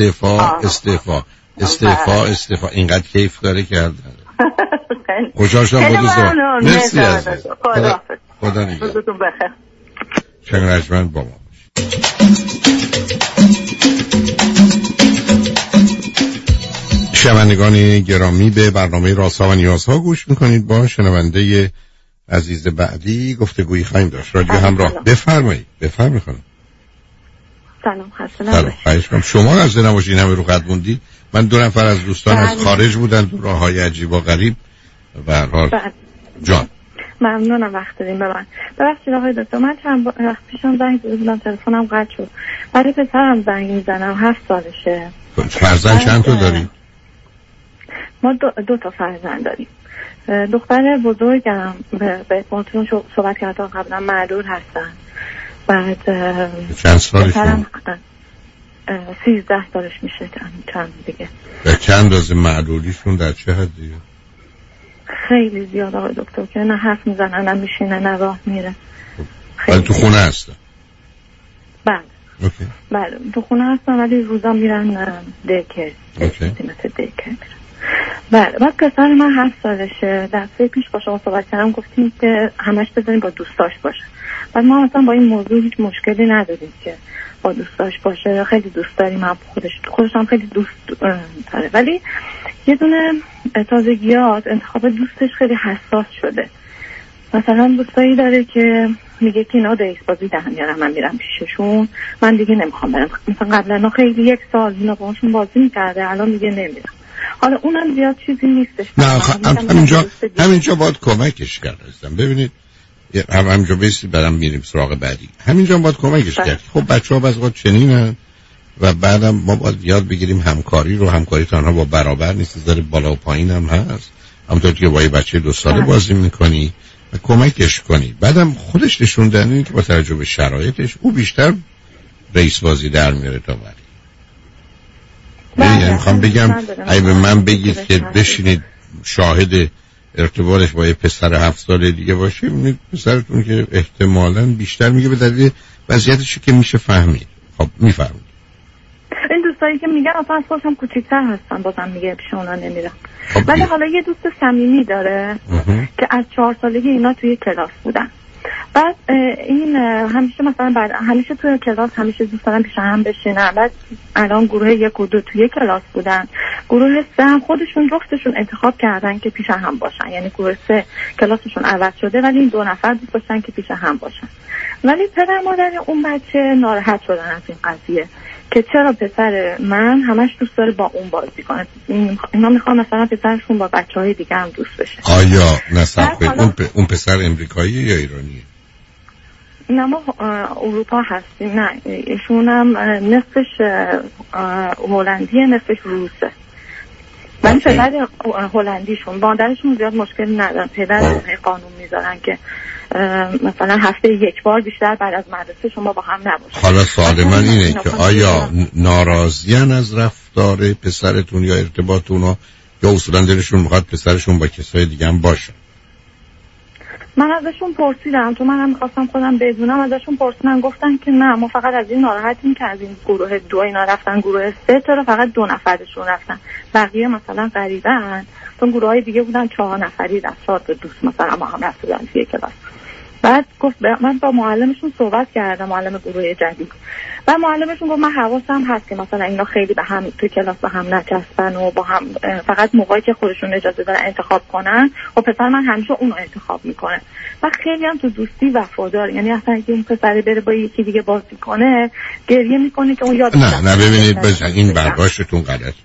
C: استعفا. اینقدر کیف داره کردن. خوشحال شدم با دوستان. مرسی عزیز. خدا نگهدار. شنگ با ما شنوندگان گرامی به برنامه رازها و نیازها گوش میکنید. با شنونده عزیز بعدی گفتگویی خواهیم داشت. رادیو همراه. بفرمایید خانم.
G: سلام خسته
C: نباشید. شما از نباشید همه رو خط موندی. من 2 نفر از دوستان از خارج بودن تو راههای عجیب و غریب. به هر حال جان
G: ممنونم وقت دادیم به من. ببخشید آقای دکتر من چند وقت پیشم زنگ زدم تلفنم قطع شد. برای پسرم زنگ میزنم 7 سالشه.
C: فرزند چند تا داری؟
G: ما 2 تا فرزند داریم. دختر بزرگم به باتون صحبت کردم قبلا معلول هستن. بعد
C: چند سالشون؟
G: 13 سالش میشه چند دیگه.
C: و چند اندازه معلولیشون در چه حدیه؟
G: خیلی زیاد آقای دکتر که نه حرف میزنه نه میشینه نه راه میره.
C: ولی تو خونه هستن؟
G: بله تو خونه هستن ولی روزا میرن دیکر. بله بعد پسر من 7 سالشه. دفعه پیش با شما صحبت کردم گفتیم که همش بذاریم با دوستاش باشه. بعد ما مثلا با این موضوع هیچ مشکلی نداریم که با دوستاش باشه. خیلی دوست داریم، هم خودش هم خیلی دوست داره، ولی یه دونه تازگیات انتخاب دوستش خیلی حساس شده. مثلا دوستایی داره که میگه که اینا دیس بازی دهن میارم من میرم پیششون، من دیگه نمیخوام برم. مثلا قبلا خیلی 1 سال اینا باهاشون بازی میکرده، الان دیگه نمیرم. حالا اونم زیاد چیزی نیستش.
C: نه همینجا باید کمکش کرد. ببینید همینجا بیستی برام میریم سراغ بعدی. همینجا باید کمکش کرد. خب بچه‌ها بعضی وقت چنینن و بعدم ما باید یاد بگیریم همکاری رو. همکاری تنها با برابر نیست، داره بالا و پایین هم هست. همونطور که با یه بچه 2 ساله بازی میکنی و کمکش کنی. بعدم خودش نشون دادن که با توجه به شرایطش او بیشتر رئیس بازی در میاره تا ولی. یعنی میخوام بگم اگه به من بگید که بشینید شاهد ارتباطش با یه پسر 7 ساله دیگه باشه، میبینید پسرتون که احتمالاً بیشتر میگه به دلیل وضعیتش که میشه فهمید. خب میفهمید.
G: این دوستایی که میگن اصلا از خودشم کوچیک‌تر هستن بازم میگه پیش اونا نمیرم. ولی حالا یه دوست صمیمی داره که از 4 سالگی اینا توی کلاس بودن. بعد این همیشه مثلا همیشه توی کلاس همیشه دوست دارن پیش هم بشینن. بعد الان گروه 1 و 2 توی کلاس بودن. گروه 3 هم خودشون جفتشون انتخاب کردن که پیش هم باشن. یعنی گروه 3 کلاسشون عوض شده ولی این 2 نفر دوست داشتن که پیش هم باشن. ولی پدر مادر اون بچه ناراحت شدن از این قضیه که چرا پسر من همش دوست داره با اون بازی کنه. اینا میخوان مثلا پسرشون با بچهای دیگه هم دوست بشه.
C: آیا نصب اون پسر امریکاییه یا ایرانیه؟
G: نه ما اروپا هستیم. نه ایشون هم نصفش هلندیه نصفش روسه. من پدر هلندیشون مادرشون زیاد مشکل ندارن. پدر قانون میذارن که مثلا هفته 1 بار بیشتر بعد از مدرسه شما با هم نباشید.
C: حالا سوال من اینه که آیا ناراضیان از رفتار پسرتون یا ارتباط اونا یا اصولا دلشون میخواد پسرشون با کسای دیگه هم باشه؟
G: من ازشون پرسیدم چون منم میخواستم خودم بدونم. ازشون پرسیدم گفتن که نه ما فقط از این ناراحتیم که از این گروه 2 اینا رفتن گروه 3 چرا فقط 2 نفرشون رفتن، بقیه مثلا غریبن. چون گروه های دیگه بودن 4 نفری رفت 4 تا دوست مثلا ما هم رفتن توی کلاس. بعد گفت من با معلمشون صحبت کردم، معلم گروه جدید، و معلمشون گفت من حواسم هست که مثلا اینا خیلی به هم تو کلاس به هم نچسبن و با هم فقط موقعی که خودشون اجازه دارن انتخاب کنن و پسر من همیشه اونو انتخاب میکنه و خیلی هم تو دوستی وفادار، یعنی اصلا اگه اون پسر بره با یکی دیگه بازی کنه گریه میکنه که اون یاد
C: نه ببینید این برداشتتون غلطه.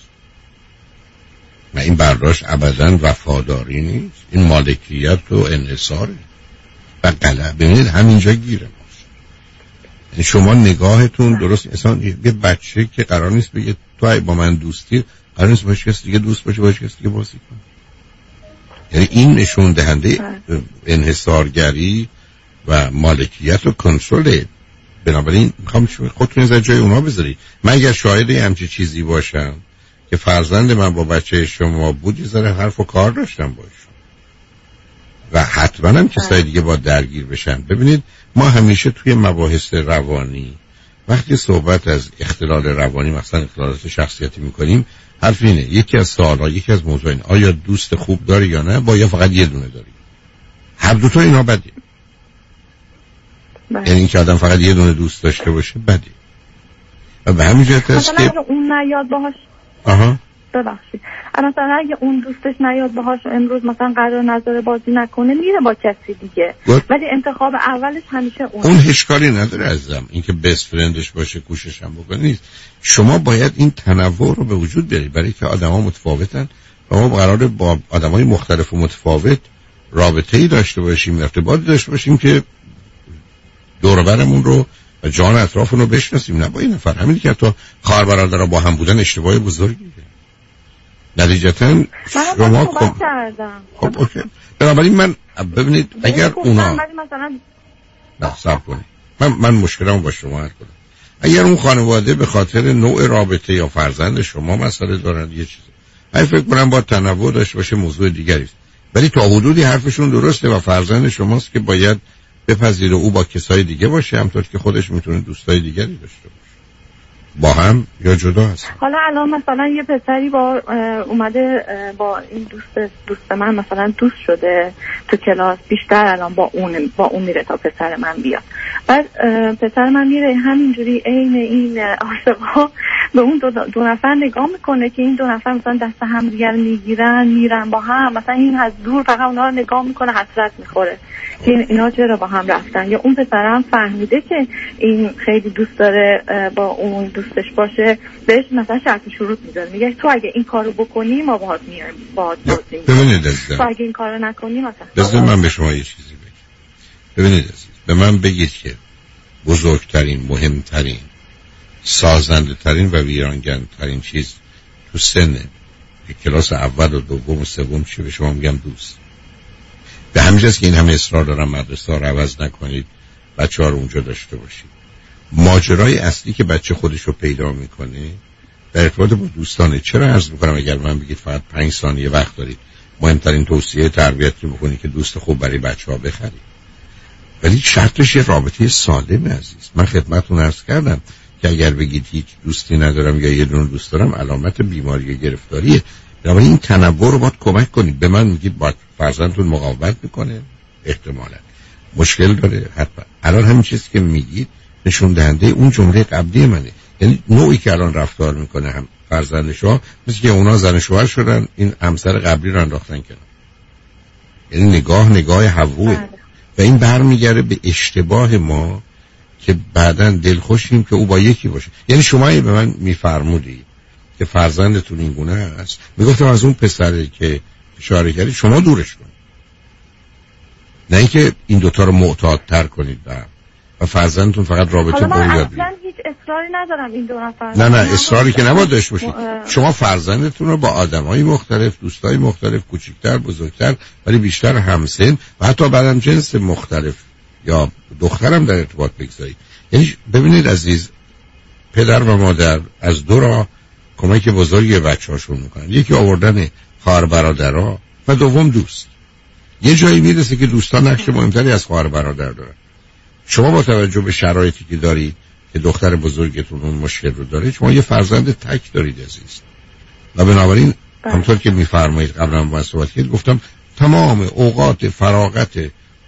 C: نه این برداشت ابداً وفاداری نیست، این مالکیت و انحصاره و غلط. ببینید همینجا گیره ماست. یعنی شما نگاهتون درست اصلا یه بچه که قرار نیست بگه تو با من دوستی، قرار نیست باشه کسی دیگه دوست باشه، باشه کسی دیگه بازی کنه. یعنی این نشون دهنده انحصارگری و مالکیت و کنترل. بنابراین میخوام خودتون از جای اونا بذارید. من اگر شاهد همچین چیزی باشم که فرزند من با بچه شما بود، یه ذره حرف و کار داشتم باشم و حتما هم کسای دیگه با درگیر بشن. ببینید ما همیشه توی مباحث روانی وقتی صحبت از اختلال روانی، مثلا اختلالات شخصیتی میکنیم، حرف اینه یکی از سوالا، یکی از موضوع این آیا دوست خوب داری یا نه، با یا فقط یه دونه داری. هر دوتا اینا بده. یعنی این که آدم فقط یه دونه دوست داشته باشه بده. و به همین جهت است که
G: اون نیاد باهاش ببخشید مثلا اگه اون دوستش نیاد باهاش امروز مثلا قرار نذاره بازی نکنه، میره با کسی دیگه، ولی انتخاب اولش همیشه
C: اون اشکالی نداره عزیزم. اینکه بیست فرندش باشه کوشش هم بکنه نیست. شما باید این تنوع رو به وجود بیارید، برای که آدما متفاوتن و ما قراره با آدمای مختلف و متفاوت رابطه‌ای داشته باشیم، ارتباطی داشته باشیم که دور و برمون رو و جان اطرافمون رو بشناسیم، نه با این نفر. همین که تو خواهر برادرها با هم بودن اشتباه بزرگیه. نتیجتاً شما خب اوکی. بنابراین من ببینید اگر اونا نه صبر کنید، من مشکلمو با شما حل کنم. اگر اون خانواده به خاطر نوع رابطه یا فرزند شما مسئله دارن یه چیزی، من فکر کنم با تنوع داشته باشه موضوع دیگری است، ولی تا حدودی حرفشون درسته و فرزند شماست که باید بپذیره او با کسای دیگه باشه، همونطور که خودش میتونه دوستای دیگری داشته باشه. با هم یا جدا هست.
G: حالا الان مثلا یه پسری با اومده با این دوست من مثلا دوست شده تو کلاس، بیشتر الان با اون میره تا پسر من بیاد. بعد پسر من میره همینجوری عین این عاشقا به اون دو نفر نگاه میکنه که این دو نفر مثلا دست هم دیگر میگیرن میرن با هم، مثلا این از دور فقط اونا رو نگاه میکنه، حسرت میخوره که اینا چرا با هم رفتن. یا اون پسر هم فهمیده که این خیلی دوست داره با اون دوستش باشه، بهش مثلا شرط شروط میذاره، میگه تو اگه این کارو بکنی ما باهات میایم باهات بازی
C: ببینید عزیزم،
G: تو اگه این کارو نکنی
C: مثلا من به شما یه چیزی بگم. ببینید عزیز، به من بگید که بزرگترین، مهمترین، سازنده ترین و ویرانگر ترین چیز تو سن کلاس اول و دوم و سوم چی؟ به شما میگم دوست. به همین جاست که این همه اصرار دارم مدرسه ها رو عوض نکنید، بچه ها رو اونجا داشته باشید. ماجرای اصلی که بچه خودش رو پیدا میکنه در ارتباط با دوستانه. چرا عرض میکنم اگر من بگید فقط 5 ثانیه وقت دارید، مهمترین توصیه تربیتی بکنید که دوست خوب برای بچه ها بخرید، ولی شرطش یه رابطه سالم عزیز. من خدمتتون عرض کردم که اگر بگید هیچ دوستی ندارم یا یه دونه دوست دارم، علامت بیماری گرفتاریه. ولی این تنوع رو باید کمک کنید. به من میگید باید فرزندتون مقاومت میکنه، احتمالاً مشکل داره، حتما. الان همین چیزی که میگید نشون دهنده اون جمله قبلی منه. یعنی نوعی که الان رفتار میکنه هم فرزندشو، مثل که اونا زن شوهر شدن، این همسر قبلی رو انداختن کنار. یعنی نگاه حووه و این برمیگره به اشتباه ما که بعداً دلخوشیم که او با یکی باشه. یعنی شما به من میفرمودید که فرزندتون این گونه است، میگفتم از اون پسری که اشاره کردید شما دورش کنید، نه اینکه این دوتا رو معتادتر کنید و فرزندتون فقط رابطه با یاد بگیره.
G: من هیچ اصراری ندارم این دو نفر.
C: نه اصراری که نباید داشته باشید. شما فرزندتون رو با آدمای مختلف، دوستای مختلف، کوچیک‌تر، بزرگتر، ولی بیشتر همسن و حتی بعدم جنس مختلف یا دخترم در ارتباط بگذارید. یعنی ببینید عزیز، پدر و مادر از دو راه کمک بزرگی بچه‌هاشون میکنن. یکی آوردن خواهر برادرها و دوم دوست. یه جایی میرسه که دوستان نقش مهمتری از خواهر برادر دارن. شما با توجه به شرایطی که دارید که دختر بزرگتون اون مشکل رو داره، شما یه فرزند تک دارید عزیز و بنابراین همونطور که میفرمایید قبلا با صحبت کردید، گفتم تمام اوقات فراغت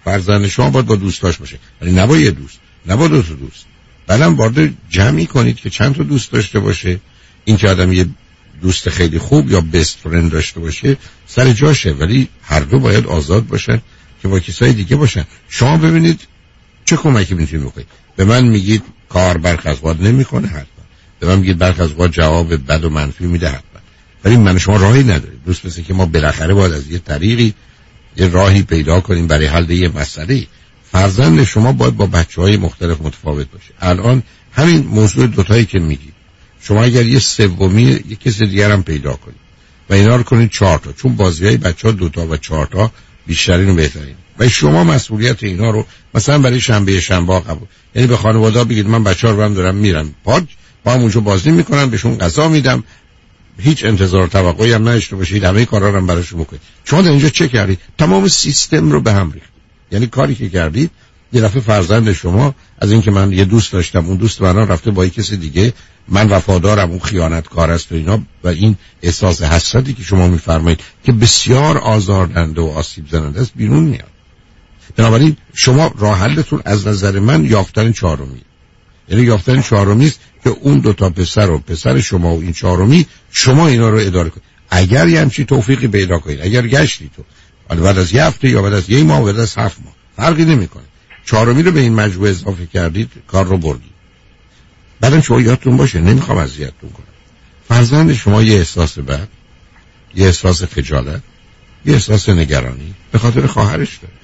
C: فرزند شما باید با دوستاش باشه، ولی نه با یه دوست، نه با دو تا دوست. بعدم وارد جمعی کنید که چند تا دوست داشته باشه. این که آدم یه دوست خیلی خوب یا بیست فرند داشته باشه سر جاشه، ولی هر دو باید آزاد باشن که با کسای دیگه باشن. شما ببینید چه کمکی میتونید بکنید. به من میگید کار برخ از وقت نمیکنه، حتما به من میگید برخ از وقت جواب بد و منفی میده، حتما، ولی من شما راهی ندارید. دوست مثل که ما بالاخره باید از یه طریقی یه راهی پیدا کنیم برای حل یه مسئله. فرزند شما باید با بچه‌های مختلف متفاوت باشه. الان همین موضوع دوتایی که میگید، شما اگر یه سومی یه کسی دیگر هم پیدا کنید و اینا رو کنید 4 تا، چون بازیای بچه‌ها 2 تا و 4 تا بیشترین و بهترین، و شما مسئولیت اینا رو مثلا برای شنبه قبول، یعنی به خانواده بگید من بچه‌ها رو دارم میرم پارک، با هم اونجا بازی میکنن، بهشون غذا میدم، هیچ انتظار توقعی هم نداشته باشید، همه کارا رو هم براشون بکنید. شما در اینجا چه کردید؟ تمام سیستم رو به هم ریختید. یعنی کاری که کردید یه دفعه فرزند شما از اینکه من یه دوست داشتم، اون دوست من رفته با کسی دیگه، من وفادارم، اون خیانتکار است و اینا، و این احساس حسرتی که شما میفرمایید که بسیار آزاردهنده و آسیب زننده است بیرون میاد. بنابراین شما راه حلتون از نظر من یافتن چهارمی، یعنی یافتن چهارمی است که اون 2 تا پسر و پسر شما و این چهارمی شما اینا رو اداره کنید. اگر یه همچین توفیقی پیدا کنید، اگر گشتی تو بعد از 1 هفته یا بعد از 1 ماه و بعد از 7 ماه فرقی نمیکنه، چهارمی رو به این مجموعه اضافه کردید، کار رو بردید. بعدم شما یادتون باشه، نمیخوام اذیتتون کنم، فرزند شما یه احساس بد، یه احساس خجالت، یه احساس نگرانی به خاطر خواهرش داره.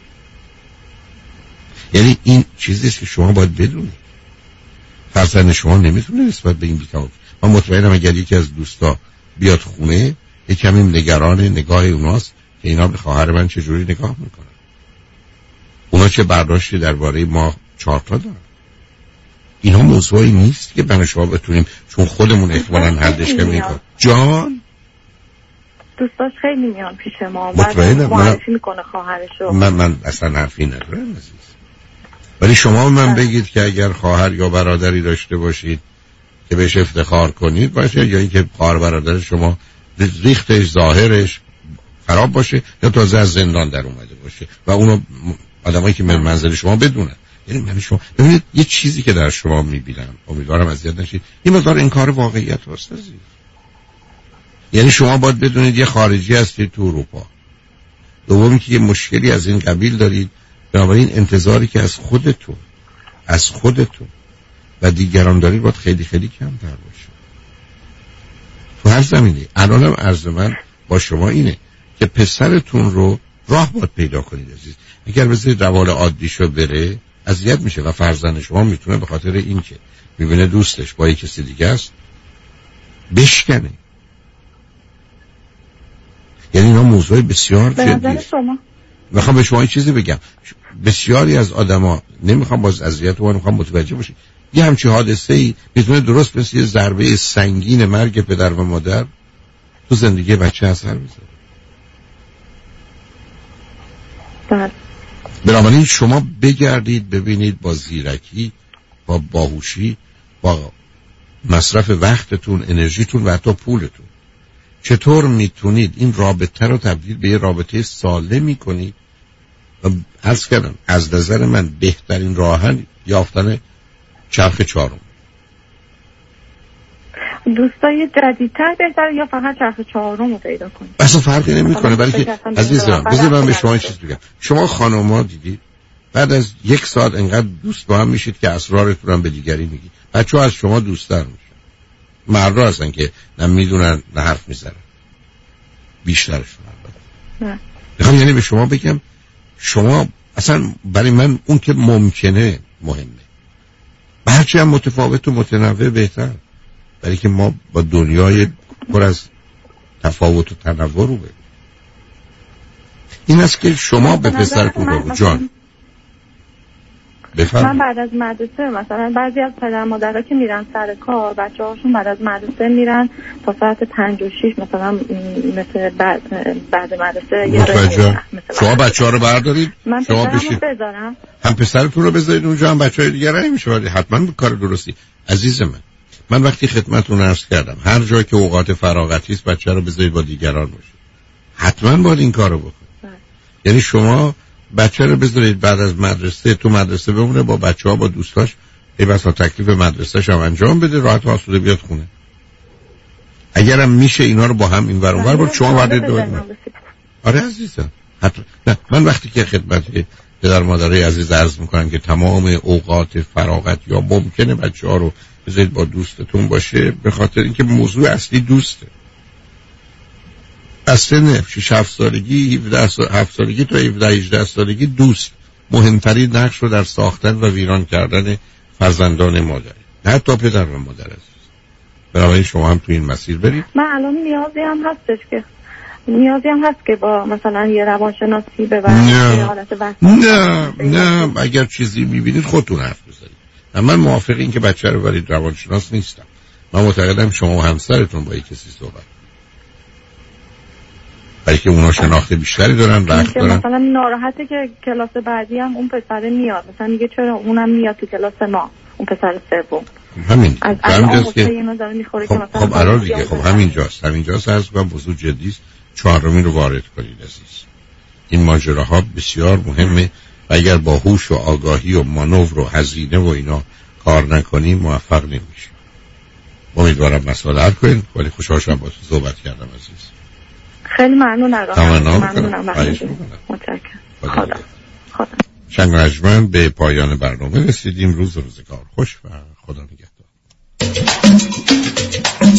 C: یعنی این چیزیست که شما باید بدونید. فرزند شما نمیتونه نسبت به این بی‌توجهی. من مطمئنم اگر یکی از دوستا بیاد خونه، یه کمی نگران نگاه اوناست که اینا به خواهر من چجوری نگاه میکنن، اونا چه برداشتی درباره ما 4 تا دارن. اینا موضوعی نیست که من شما بتونیم چون خودمون احتمالاً حلش کنیم. جان
G: دوستاش خیلی میان پیش ما،
C: مطمئنم
G: معرفی میکنه خواهرشو.
C: من اصلا حرفی ندارم عزیز، ولی شما من بگید که اگر خواهر یا برادری داشته باشید که بهش افتخار کنید باشه، یا اینکه خواهر برادر شما ریختش ظاهرش خراب باشه یا تازه از زندان در اومده باشه و اونو آدمایی که منزل شما بدونن. یعنی من شما ببینید یه چیزی که در شما میبینم، امیدوارم اذیت نشید، این مقدار انکار واقعیت هست عزیز. یعنی شما باید بدونید یه خارجی هستید تو اروپا، دومی که یه مشکلی از این قبیل دارید، بنابراین انتظاری که از خودتون و دیگران دارید باید خیلی خیلی کمتر باشه. تو هر زمینی الانم عرض من با شما اینه که پسرتون رو راه باید پیدا کنید عزیز. اگر بذارید روال عادیشو بره اذیت میشه و فرزند شما میتونه به خاطر این که میبینه دوستش با یک کسی دیگه است بشکنه. یعنی اینا موضوع بسیار جدیه. میخوام به شما یه چیزی بگم، بسیاری از آدما نمیخوام باز اذیت رو، میخوام متوجه باشید یه همچین حادثه‌ای میتونه درست مثل یه ضربه سنگین مرگ پدر و مادر تو زندگی بچه اثر بذاره. بنابراین شما بگردید ببینید با زیرکی، با باهوشی، با مصرف وقتتون، انرژیتون و حتی پولتون چطور میتونید این رابطه رو تبدیل به یه رابطه سالمی کنید. و عرض کردم از نظر من بهترین راه یافتن چرخ چهارم.
G: دوستای جدیدتر بهتره یا فقط چرخ چهارم رو پیدا کنید؟
C: اصلا فرقی نمیکنه، بلکه عزیزم بذار من به شما چیز بگم. شما خانوما دیدید بعد از 1 ساعت انقدر دوست با هم میشید که اسرارتون هم به دیگری میگید. بچه‌ها از شما دوست‌تر میشن. مردا هستن که نه میدونن نه حرف میزنن، بیشترشون البته. میخوام یعنی به شما بگم شما اصلا برای من اون که ممکنه مهمه، هرچی هم متفاوت و متنوع بهتر، برای که ما با دنیای پر از تفاوت و تنوع رو بریم. این است که شما به پسرتون بگو جان بفرمایید.
G: من بعد از مدرسه مثلا بعضی از پدر مادرها که میرن سر کار بچه‌هاشون بعد از مدرسه میرن تا ساعت 5 و 6 مثلا مثل بعد مدرسه
C: متوجه. شما بچه‌ها رو بردارید شما بشید
G: بذارم
C: هم پسرتون رو بذارید اونجا هم بچه‌های دیگه رو نمیشه، ولی حتما کار درستی. عزیز من وقتی خدمتتون عرض کردم هر جایی که اوقات فراغتی است بچه رو بذارید با دیگران باشه، حتما باید این کارو بکنید. یعنی شما بچه رو بذارید بعد از مدرسه تو مدرسه بمونه با بچه‌ها با دوستاش، ای بسا تکلیف مدرسه‌ش هم انجام بده، راحت آسوده بیاد خونه. اگرم میشه اینا رو با هم این ور اون ور برد شما وارد دو. آره عزیزم حتی نه، من وقتی که خدمت پدر مادرای عزیز عرض میکنم که تمام اوقات فراغت یا ممکنه بچه‌ها رو بذارید با دوستتون باشه، به خاطر اینکه موضوع اصلی دوسته. از سن 6-7 سالگی 7 سالگی تا 17-18 سالگی دوست مهمترین نقش رو در ساختن و ویران کردن فرزندان مادری، نه حتی پدر و مادر عزیز. بنابراین شما هم تو این مسیر برید.
G: من الان نیازی هم هست که با مثلا یه روانشناسی ببرم یه حالت
C: نه اگر چیزی میبینید خودتون حرف بزنید. من موافق این که بچه رو برید روانشناس نیستم. من معتقدم شما و همسرتون با یک کسی صحبت، برای که اونا شناخت بیشتری دارن، وقت دارن.
G: مثلا ناراحته که کلاس بعدی هم اون پسر میاد، مثلا میگه چرا اونم میاد تو کلاس ما، اون پسر سوم.
C: همین همینجاست که
G: خب
C: قرار دیگه، خب همینجاست عرض کنم موضوع جدی است. 4مین رو وارد کنید عزیز. این ماجراها بسیار مهمه و اگر با هوش و آگاهی و مانور و هزینه و اینا کار نکنیم موفق نمیشیم. امیدوارم مسئله حل کنید. ولی خوشحال شدم با تو صحبت کردم عزیز.
G: خیلی ممنونم.
C: متشکرم. خدا. شنگرجمن به پایان برنامه رسیدیم. روزگار خوش و خدا نگهدار.